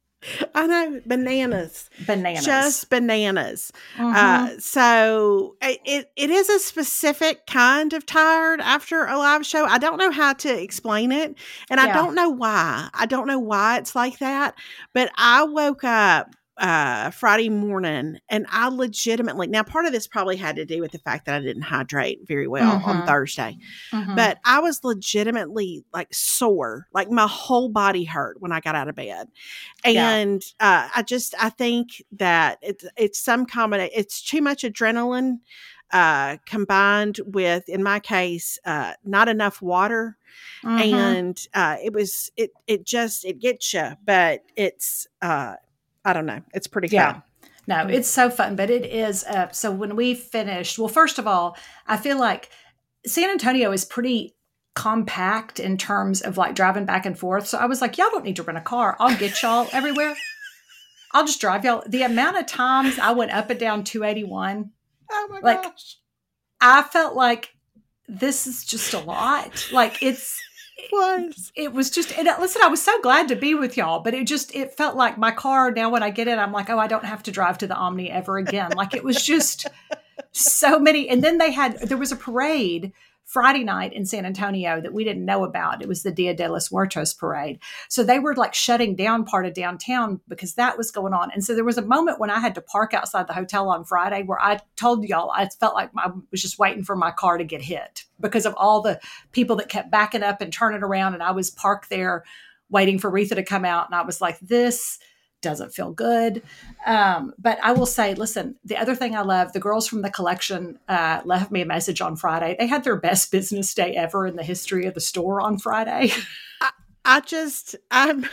I know. Bananas. Bananas. Just bananas. Mhm. Uh, so it, it it is a specific kind of tired after a live show. I don't know how to explain it, and I Yeah. don't know why. I don't know why it's like that. But I woke up uh, Friday morning, and I legitimately now part of this probably had to do with the fact that I didn't hydrate very well on Mhm. Thursday. Mhm. But I was legitimately like sore, like my whole body hurt when I got out of bed. Yeah. And uh, I just, I think that it's, it's some combination, it's too much adrenaline uh, combined with, in my case, uh, not enough water. Mhm. And uh, it was, it, it just, it gets you, but it's, uh, I don't know. It's pretty Yeah. fun. No, it's so fun, but it is. Uh, so when we finished, well, first of all, I feel like San Antonio is pretty compact in terms of like driving back and forth. So I was like, y'all don't need to rent a car. I'll get y'all everywhere. I'll just drive y'all. The amount of times I went up and down two eighty-one, Oh my like, gosh. I felt like this is just a lot. Like it's, It was. it was just, and listen, I was so glad to be with y'all, but it just, it felt like my car now when I get in, I'm like, oh, I don't have to drive to the Omni ever again. Like it was just so many. And then they had, there was a parade Friday night in San Antonio that we didn't know about. It was the Dia de los Muertos parade. So they were like shutting down part of downtown because that was going on. And so there was a moment when I had to park outside the hotel on Friday where I told y'all I felt like I was just waiting for my car to get hit because of all the people that kept backing up and turning around. And I was parked there waiting for Retha to come out. And I was like, this doesn't feel good. Um, but I will say, listen, the other thing I love, the girls from the collection uh, left me a message on Friday. They had their best business day ever in the history of the store on Friday. I, I just, I'm,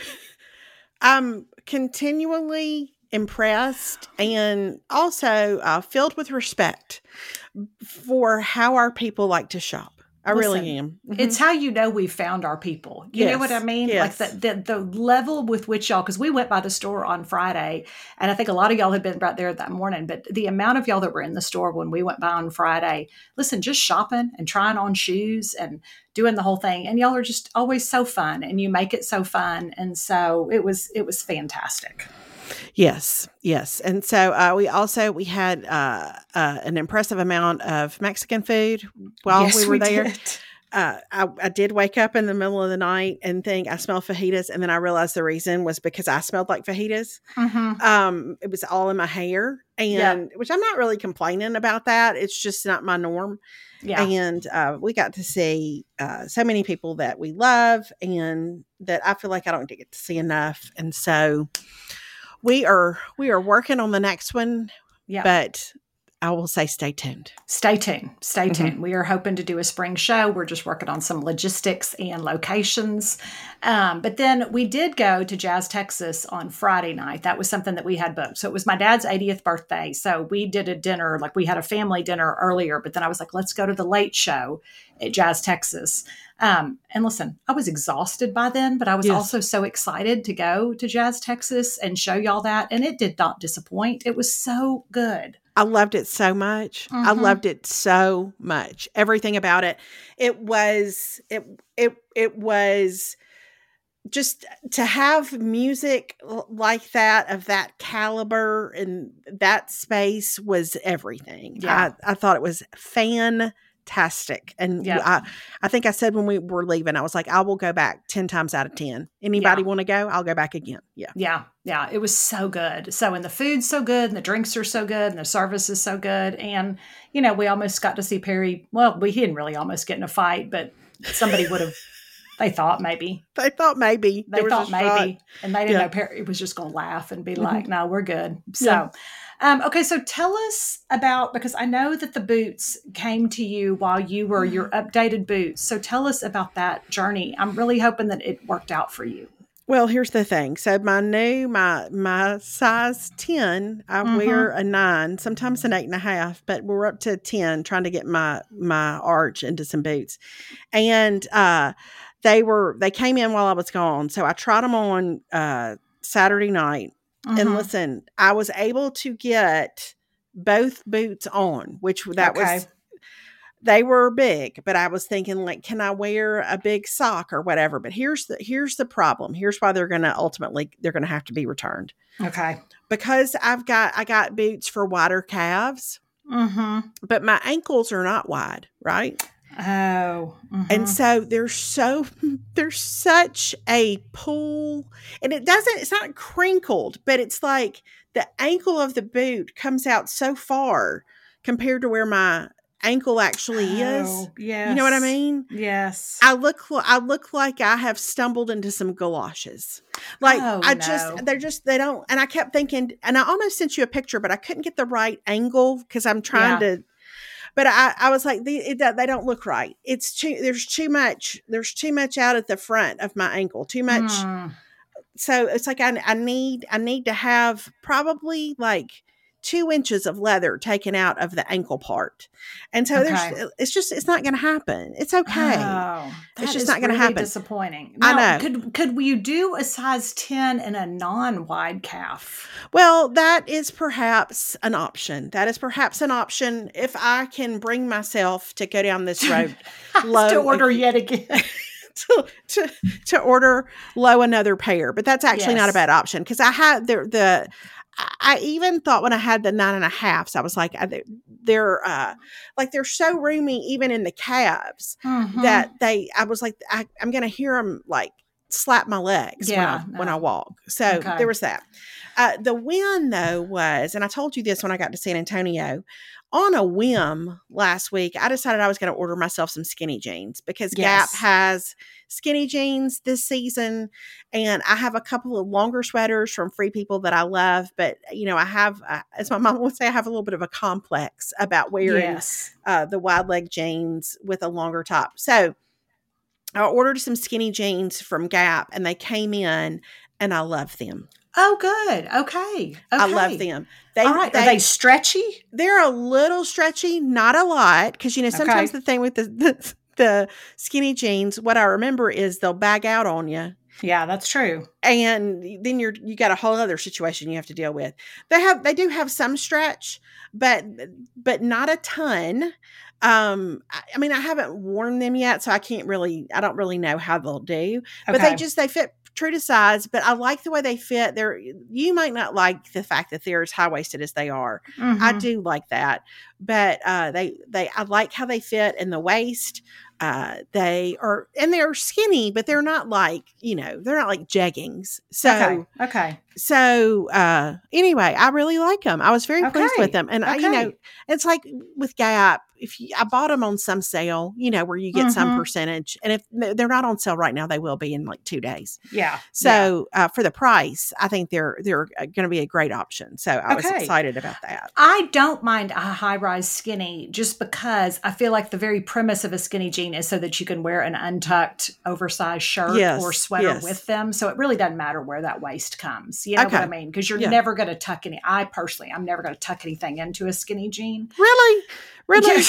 I'm continually impressed and also uh, filled with respect for how our people like to shop. I Listen, really am. Mm-hmm. It's how you know we found our people. You Yes, know what I mean? yes. Like the, the the level with which y'all, because we went by the store on Friday, and I think a lot of y'all had been right there that morning, but the amount of y'all that were in the store when we went by on Friday, listen, just shopping and trying on shoes and doing the whole thing. And y'all are just always so fun, and you make it so fun. And so it was it was fantastic. Yes, yes. And so uh, we also, we had uh, uh, an impressive amount of Mexican food while Yes, we were we there. did. Uh, I, I did wake up in the middle of the night and think I smelled fajitas. And then I realized the reason was because I smelled like fajitas. Mm-hmm. Um, it was all in my hair, and Yeah. which I'm not really complaining about that. It's just not my norm. Yeah. And uh, we got to see uh, so many people that we love and that I feel like I don't get to see enough. And so we are we are working on the next one, Yeah. but I will say stay tuned. Stay tuned. Stay Mhm. tuned. We are hoping to do a spring show. We're just working on some logistics and locations. Um, but then we did go to Jazz Texas on Friday night. That was something that we had booked. So it was my dad's eightieth birthday. So we did a dinner, like we had a family dinner earlier, but then I was like, let's go to the late show at Jazz Texas. Um, and listen, I was exhausted by then, but I was Yes. also so excited to go to Jazz Texas and show y'all that. And it did not disappoint. It was so good. I loved it so much. I Mhm. loved it so much. Everything about it. It was it it it was just to have music l- like that of that caliber and that space was everything. Yeah. I, I thought it was fantastic. And Yeah. I, I think I said when we were leaving, I was like, I will go back ten times out of ten. Anybody Yeah. want to go? I'll go back again. Yeah. Yeah, yeah, it was so good. So, and the food's so good, and the drinks are so good, and the service is so good. And, you know, we almost got to see Perry. Well, we didn't really almost get in a fight, but somebody would have, they thought maybe. They thought maybe. They there was a thought shot. maybe. And they didn't Yeah. know Perry was just going to laugh and be Mhm. like, no, we're good. So, Yeah. um, okay, so tell us about, because I know that the boots came to you while you were your updated boots. So tell us about that journey. I'm really hoping that it worked out for you. Well, here's the thing. So my new, my my size ten, I Mhm. wear a nine, sometimes an eight and a half, but we're up to ten, trying to get my my arch into some boots. And uh, they were they came in while I was gone, so I tried them on uh, Saturday night. And Mhm. listen, I was able to get both boots on, which that Okay. was. They were big, but I was thinking, like, can I wear a big sock or whatever? But here's the here's the problem. Here's why they're going to ultimately they're going to have to be returned, Okay. because I've got I got boots for wider calves, Mm-hmm. but my ankles are not wide, right? Oh. Mhm. And so there's so there's such a pull, and it doesn't it's not crinkled, but it's like the ankle of the boot comes out so far compared to where my ankle actually is. Oh, yes. You know what I mean? Yes. I look li- I look like I have stumbled into some galoshes. Like Oh, I no. just they're just they don't, and I kept thinking, and I almost sent you a picture, but I couldn't get the right angle because I'm trying Yeah. to. But I, I was like, they, it, they don't look right. It's too there's too much there's too much out at the front of my ankle. Too much. Mm. So it's like I I need I need to have probably like two inches of leather taken out of the ankle part. And so Okay. there's, it's just, it's not going to happen. It's okay. Oh, that It's just is not going to really happen. disappointing. I Now, know. Could could you do a size ten in a non-wide calf? Well, that is perhaps an option. That is perhaps an option if I can bring myself to go down this road. low to order yet again. to, to to order low another pair, but that's actually not a Yes. bad option because I had the the. I even thought when I had the nine and a halves, I was like, I- they're uh, like they're so roomy, even in the calves, Mhm. that they. I was like, I, I'm going to hear them like slap my legs Yeah, when I when no. I walk. So Okay. there was that. Uh, the win though was, and I told you this when I got to San Antonio. On a whim last week, I decided I was going to order myself some skinny jeans because Yes. Gap has skinny jeans this season. And I have a couple of longer sweaters from Free People that I love. But, you know, I have, uh, as my mom would say, I have a little bit of a complex about wearing Yes. uh, the wide leg jeans with a longer top. So I ordered some skinny jeans from Gap and they came in and I love them. Oh, good. Okay. Okay. I love them. They, All right. they, Are they stretchy? They're a little stretchy, not a lot. Because, you know, sometimes Okay. the thing with the, the the skinny jeans, what I remember is they'll bag out on you. Yeah, that's true. And then you're you got a whole other situation you have to deal with. They have they do have some stretch, but but not a ton. Um, I, I mean, I haven't worn them yet, so I can't really I don't really know how they'll do. But Okay. they just they fit true to size, but I like the way they fit. They're you might not like the fact that they're as high waisted as they are. I Mhm. do like that, but uh, they they I like how they fit in the waist. Uh, they are and they're skinny, but they're not like you know they're not like jeggings. So Okay. Okay. so uh, anyway, I really like them. I was very pleased Okay. with them, and I, you Okay. know it's like with Gap. If you, I bought them on some sale, you know where you get some Mhm. percentage, and if they're not on sale right now, they will be in like two days. Yeah. Yeah. So uh, for the price, I think they're they're going to be a great option. So I was Okay. excited about that. I don't mind a high rise skinny just because I feel like the very premise of a skinny jean is so that you can wear an untucked, oversized shirt Yes, or sweater yes. with them. So it really doesn't matter where that waist comes. You know Okay. what I mean? Because you're Yeah. never going to tuck any. I personally, I'm never going to tuck anything into a skinny jean. Really, really.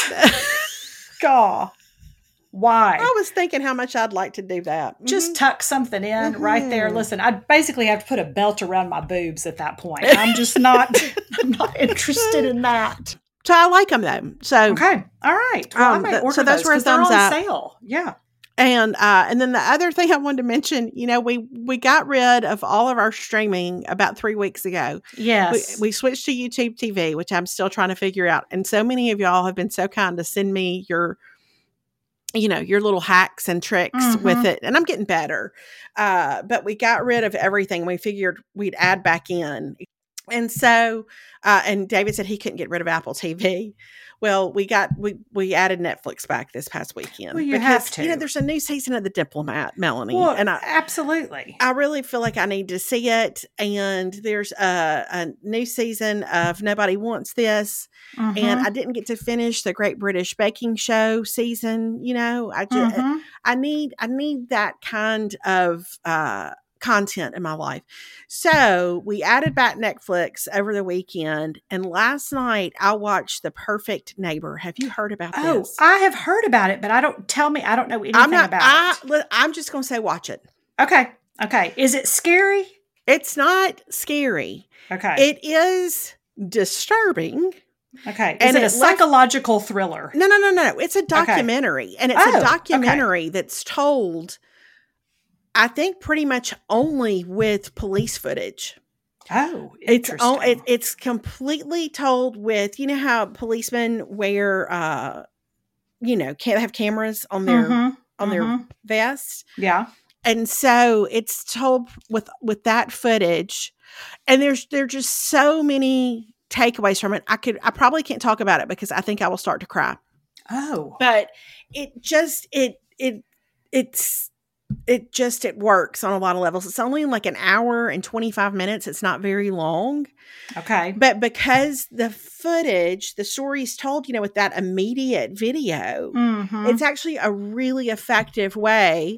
God, why? I was thinking how much I'd like to do that. Just tuck something in right there. Mhm. Listen, I'd basically have to put a belt around my boobs at that point. I'm just not, I'm not interested in that. So I like them though. So Okay. All right. Well, Um, I might th- order so those those were a 'cause they're thumbs on up. sale. Yeah. and uh, and then the other thing I wanted to mention, you know, we we got rid of all of our streaming about three weeks ago. Yes. We, we switched to YouTube T V, which I'm still trying to figure out. And so many of y'all have been so kind to send me your, you know, your little hacks and tricks Mhm. with it. And I'm getting better. Uh, but we got rid of everything. We figured we'd add back in. And so, uh, and David said he couldn't get rid of Apple T V. Well, we got, we, we added Netflix back this past weekend. Well, you because, have to. You know, there's a new season of The Diplomat, Melanie. well, and I, absolutely. I really feel like I need to see it. And there's a, a new season of Nobody Wants This. And Mhm. I didn't get to finish the Great British Baking Show season. You know, I just, Mhm. I need, I need that kind of, uh, content in my life. So we added back Netflix over the weekend. And last night I watched The Perfect Neighbor. Have you heard about Oh, this? I have heard about it, but I don't tell me. I don't know anything I'm not, about I, it. li- I'm just going to say, watch it. Okay. Okay. Is it scary? It's not scary. Okay. It is disturbing. okay. Is and it a it left- psychological thriller? No, no, no, no. It's a documentary. And it's Oh, a okay. documentary that's told, I think, pretty much only with police footage. Oh, It's interesting. all, it, it's completely told with, you know how policemen wear, uh, you know, can't have cameras on their Mhm. on their Mhm. vests. Yeah. And so it's told with with that footage, and there's there are just so many takeaways from it. I could I probably can't talk about it because I think I will start to cry. Oh. But it just it it it's it just it works on a lot of levels. It's only like an hour and twenty-five minutes. It's not very long. Okay. But because the footage, the story's told, you know, with that immediate video, Mhm. it's actually a really effective way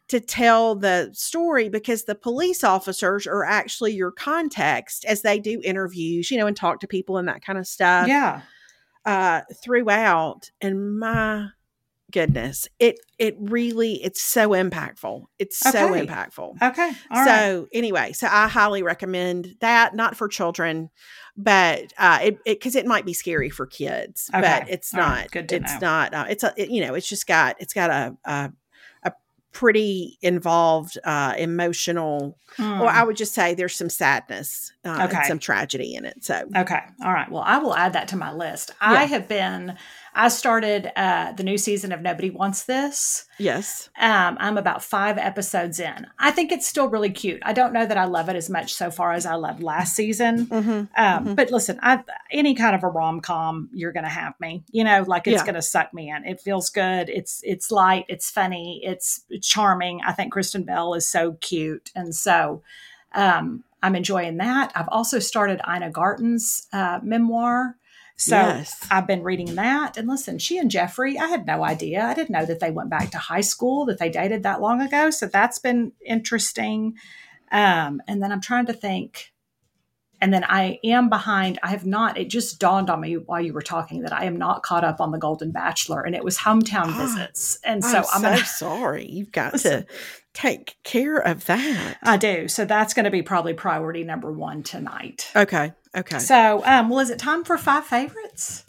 to tell the story, because the police officers are actually your context as they do interviews, you know, and talk to people and that kind of stuff. Yeah. Uh, throughout. And my goodness, it it really, it's so impactful. It's so Okay. impactful. Okay. All right. So anyway, so I highly recommend that, not for children, but uh, it because it, it might be scary for kids, Okay. but it's All not. right. Good to it's know. not. Uh, it's a it, you know, it's just got it's got a a, a pretty involved uh, emotional. Mm. Or I would just say there's some sadness uh, Okay. and some tragedy in it. So Okay. All right. Well, I will add that to my list. I Yeah. have been, I started uh, the new season of Nobody Wants This. yes, Um, I'm about five episodes in. I think it's still really cute. I don't know that I love it as much so far as I loved last season. mm-hmm. Um, Mhm. But listen, I, any kind of a rom-com, you're going to have me. You know, like it's Yeah. going to suck me in. It feels good. It's it's light. It's funny. It's charming. I think Kristen Bell is so cute, and so um, I'm enjoying that. I've also started Ina Garten's uh, memoir. So Yes. I've been reading that. And listen, she and Jeffrey, I had no idea. I didn't know that they went back to high school, that they dated that long ago. So that's been interesting. Um, and then I'm trying to think. And then I am behind. I have not, it just dawned on me while you were talking that I am not caught up on The Golden Bachelor, and it was Hometown Oh, Visits. And so I'm, I'm so going to, sorry. You've got to take care of that. I do. So that's going to be probably priority number one tonight. Okay. Okay. So, um, well, is it time for five favorites?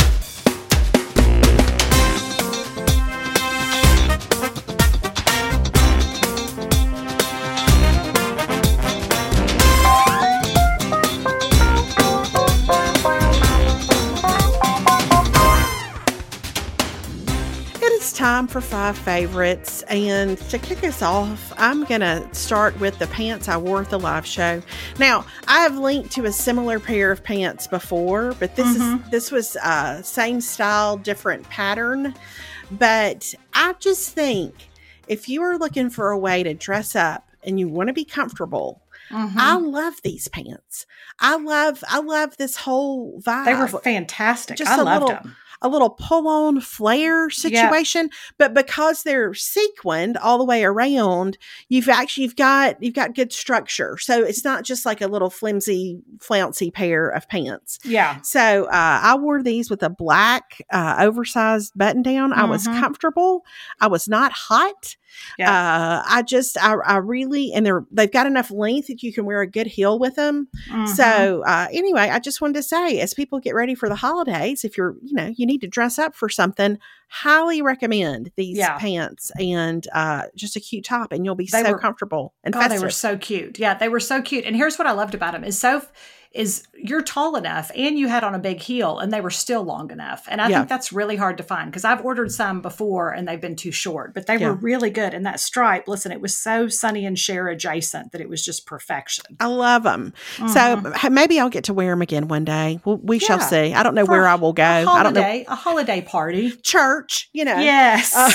Time for five favorites, and to kick us off, I'm gonna start with the pants I wore at the live show. Now, I have linked to a similar pair of pants before, but this Mhm. is this was uh, same style, different pattern. But I just think if you are looking for a way to dress up and you want to be comfortable, Mhm. I love these pants. I love I love this whole vibe. They were fantastic. Just I a loved little- them. a little pull-on flare situation, but because they're sequined all the way around, you've actually you've got you've got good structure. So it's not just like a little flimsy, flouncy pair of pants. Yeah. So uh, I wore these with a black, uh, oversized button down. I was Mhm. comfortable. I was not hot. Yeah. Uh, I just, I, I really, and they're, they've got enough length that you can wear a good heel with them. Mhm. So, uh, anyway, I just wanted to say, as people get ready for the holidays, if you're, you know, you need to dress up for something, highly recommend these Yeah. pants and, uh, just a cute top, and you'll be They so were- comfortable and God, festive. they were so cute. Yeah, they were so cute. And here's what I loved about them is so is you're tall enough and you had on a big heel and they were still long enough. And I Yeah. think that's really hard to find because I've ordered some before and they've been too short, but they Yeah. were really good. And that stripe, listen, it was so Sonny and Cher adjacent that it was just perfection. I love them. Mhm. So h- maybe I'll get to wear them again one day. We'll, we shall Yeah. see. I don't know For where I will go. A I don't know. holiday, a holiday party. Church, you know. Yes. Uh,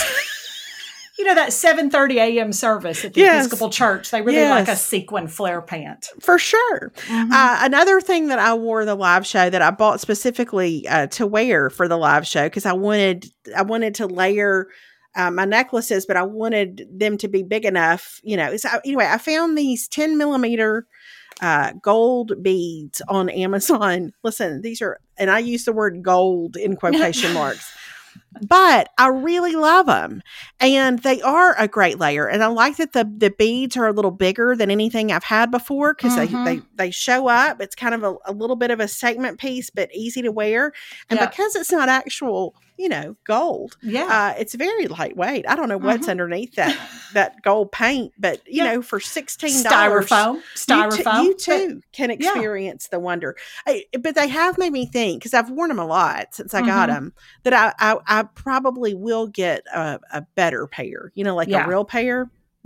you know, that seven thirty a.m. service at the Yes. Episcopal Church, they really Yes. like a sequin flare pant. For sure. Mhm. Uh, another thing that I wore the live show that I bought specifically uh, to wear for the live show, because I wanted I wanted to layer uh, my necklaces, but I wanted them to be big enough. You know. So anyway, I found these ten millimeter uh, gold beads on Amazon. Listen, these are, and I use the word gold in quotation marks. But I really love them, and they are a great layer. And I like that the the beads are a little bigger than anything I've had before because Mhm. they, they they show up. It's kind of a, a little bit of a statement piece, but easy to wear. And Yeah. because it's not actual, you know, gold, Yeah. uh, it's very lightweight. I don't know what's Mhm. underneath that that gold paint, but you Yeah. know, for sixteen dollars. Styrofoam. Styrofoam. You, But- t- you too can experience the wonder. I, but they have made me think, because I've worn them a lot since I got Mhm. them, that I, I I probably will get a, a better pair. You know, like Yeah. a real pair. Yeah.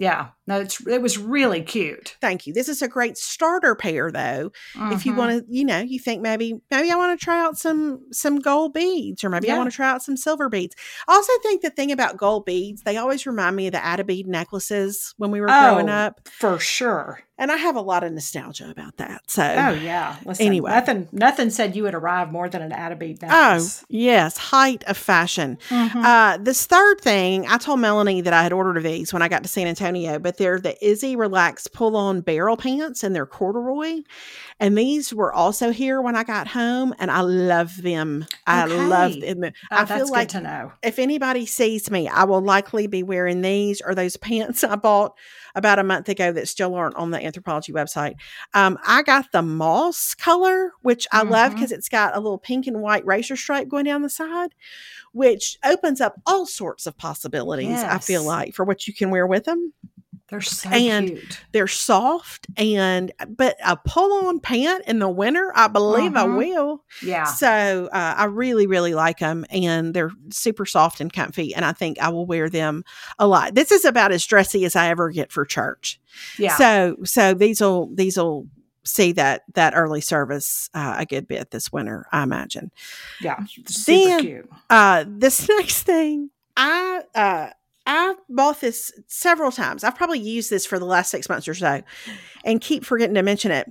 No, it's it was really cute. Thank you. This is a great starter pair, though. Mm-hmm. If you want to, you know, you think maybe maybe I want to try out some some gold beads, or maybe yeah. I want to try out some silver beads. I also think the thing about gold beads, they always remind me of the Ada bead necklaces when we were oh, growing up. For sure. And I have a lot of nostalgia about that. So, oh yeah. Listen, anyway, nothing, nothing said you would arrive more than an Ada bead necklace. Oh yes, height of fashion. Mm-hmm. Uh, this third thing, I told Melanie that I had ordered of these when I got to San Antonio, but they're the Izzy Relax Pull-On Barrel Pants, and they're corduroy. And these were also here when I got home, and I love them. I okay. love them. Oh, I that's feel like good to know. If anybody sees me, I will likely be wearing these or those pants I bought about a month ago that still aren't on the Anthropologie website. Um, I got the moss color, which I mm-hmm. love because it's got a little pink and white racer stripe going down the side, which opens up all sorts of possibilities, yes. I feel like, for what you can wear with them. They're so and cute. They're soft, and but a pull-on pant in the winter, I believe uh-huh. I will. Yeah. So uh, I really, really like them, and they're super soft and comfy, and I think I will wear them a lot. This is about as dressy as I ever get for church. Yeah. So so these will these will see that that early service uh, a good bit this winter, I imagine. Yeah. Super then, cute. Uh, this next thing, I. Uh, I've bought this several times. I've probably used this for the last six months or so and keep forgetting to mention it.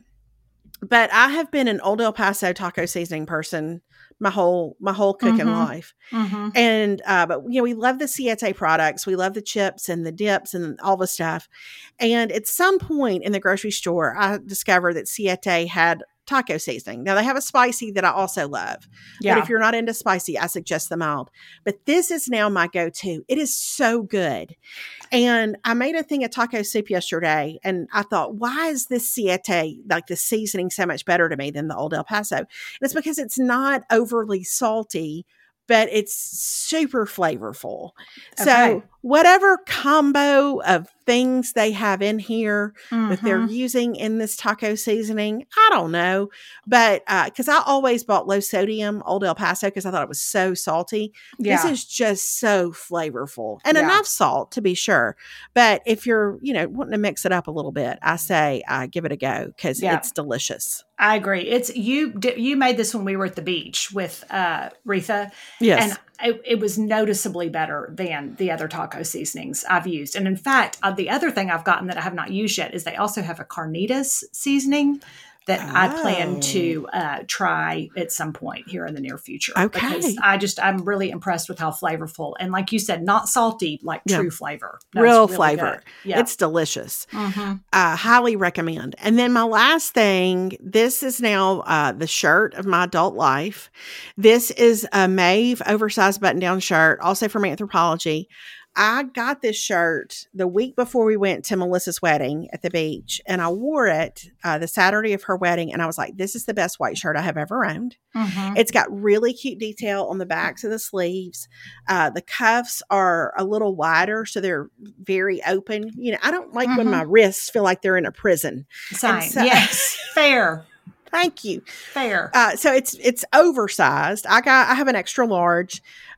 But I have been an Old El Paso taco seasoning person my whole my whole cooking mm-hmm. life. Mm-hmm. And uh, but you know, we love the Siete products. We love the chips and the dips and all the stuff. And at some point in the grocery store, I discovered that Siete had taco seasoning. Now they have a spicy that I also love. Yeah. But if you're not into spicy, I suggest the mild. But this is now my go-to. It is so good. And I made a thing of taco soup yesterday, and I thought, why is this Siete, like the seasoning, so much better to me than the Old El Paso? And it's because it's not overly salty, but it's super flavorful. Okay. So whatever combo of things they have in here mm-hmm. that they're using in this taco seasoning, I don't know. But because uh, I always bought low sodium Old El Paso because I thought it was so salty. Yeah. This is just so flavorful and yeah. enough salt to be sure. But if you're, you know, wanting to mix it up a little bit, I say uh, give it a go because yeah. it's delicious. I agree. It's you. You made this when we were at the beach with uh, Retha. Yes. And it, it was noticeably better than the other taco seasonings I've used. And in fact, uh, the other thing I've gotten that I have not used yet is they also have a carnitas seasoning that oh. I plan to uh, try at some point here in the near future. Okay. Because I just, I'm really impressed with how flavorful. And like you said, not salty, like yeah. true flavor. No, Real really flavor. Yeah. It's delicious. Mm-hmm. Uh, highly recommend. And then my last thing, this is now uh, the shirt of my adult life. This is a Maeve oversized button-down shirt, also from Anthropologie. I got this shirt the week before we went to Melissa's wedding at the beach, and I wore it uh, the Saturday of her wedding, and I was like, this is the best white shirt I have ever owned. Mm-hmm. It's got really cute detail on the backs of the sleeves. Uh, the cuffs are a little wider, so they're very open. You know, I don't like mm-hmm. when my wrists feel like they're in a prison. Same. So, yes, fair. Thank you. Fair. Uh, so it's it's oversized. I got I have an extra large.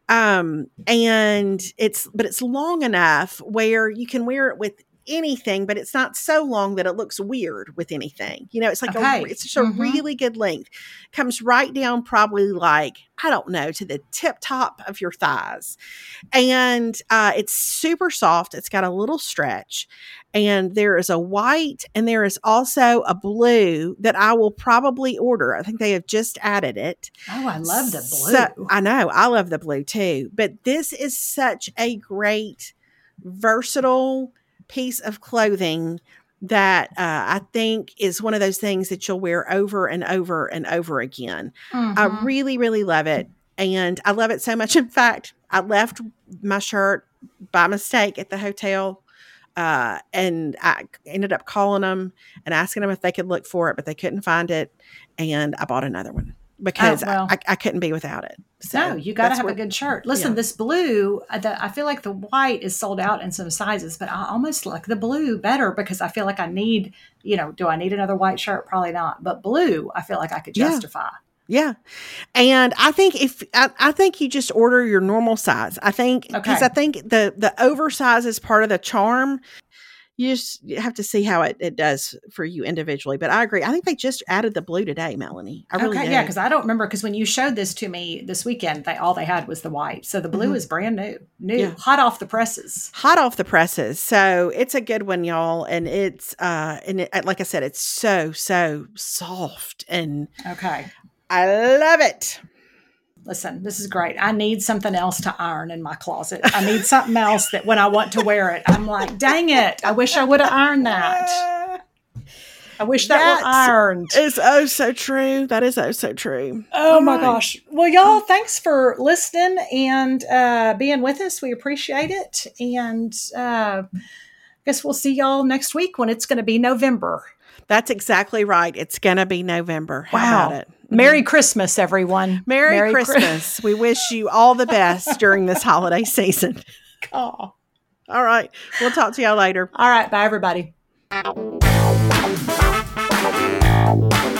Um, and it's, but it's long enough where you can wear it with anything, but it's not so long that it looks weird with anything. You know, it's like, okay. a, it's just a mm-hmm. really good length. Comes right down probably like, I don't know, to the tip top of your thighs. And, uh, it's super soft. It's got a little stretch, and there is a white and there is also a blue that I will probably order. I think they have just added it. Oh, I love the blue. So, I know. I love the blue too, but this is such a great, versatile piece of clothing that uh, I think is one of those things that you'll wear over and over and over again. Mm-hmm. I really, really love it. And I love it so much. In fact, I left my shirt by mistake at the hotel. Uh, and I ended up calling them and asking them if they could look for it, but they couldn't find it. And I bought another one because oh, well. I, I couldn't be without it. So no, you got to have where, a good shirt. Listen, yeah. this blue, the, I feel like the white is sold out in some sizes, but I almost like the blue better because I feel like I need, you know, do I need another white shirt? Probably not. But blue, I feel like I could justify. Yeah. Yeah. And I think if, I, I think you just order your normal size. I think, because okay. I think the, the oversize is part of the charm. you just you have to see how it, it does for you individually. But I agree. I think they just added the blue today, Melanie. I really okay, do. yeah, because I don't remember, because when you showed this to me this weekend, they all they had was the white. So the blue Mhm. is brand new, new, Yeah. hot off the presses. Hot off the presses. So it's a good one, y'all. And it's, uh, and it, like I said, it's so, so soft and Okay. I love it. Listen, this is great. I need something else to iron in my closet. I need something else that when I want to wear it, I'm like, dang it. I wish I would have ironed that. I wish that That's- were ironed. It's oh so true. That is oh so true. Oh All my right. gosh. Well, y'all, thanks for listening and uh, being with us. We appreciate it. And uh, I guess we'll see y'all next week when it's going to be November. That's exactly right. It's going to be November. How Wow. about it? Merry Christmas, everyone. Merry, Chri- Christmas. We wish you all the best during this holiday season. Oh. All right. We'll talk to y'all later. All right. Bye, everybody.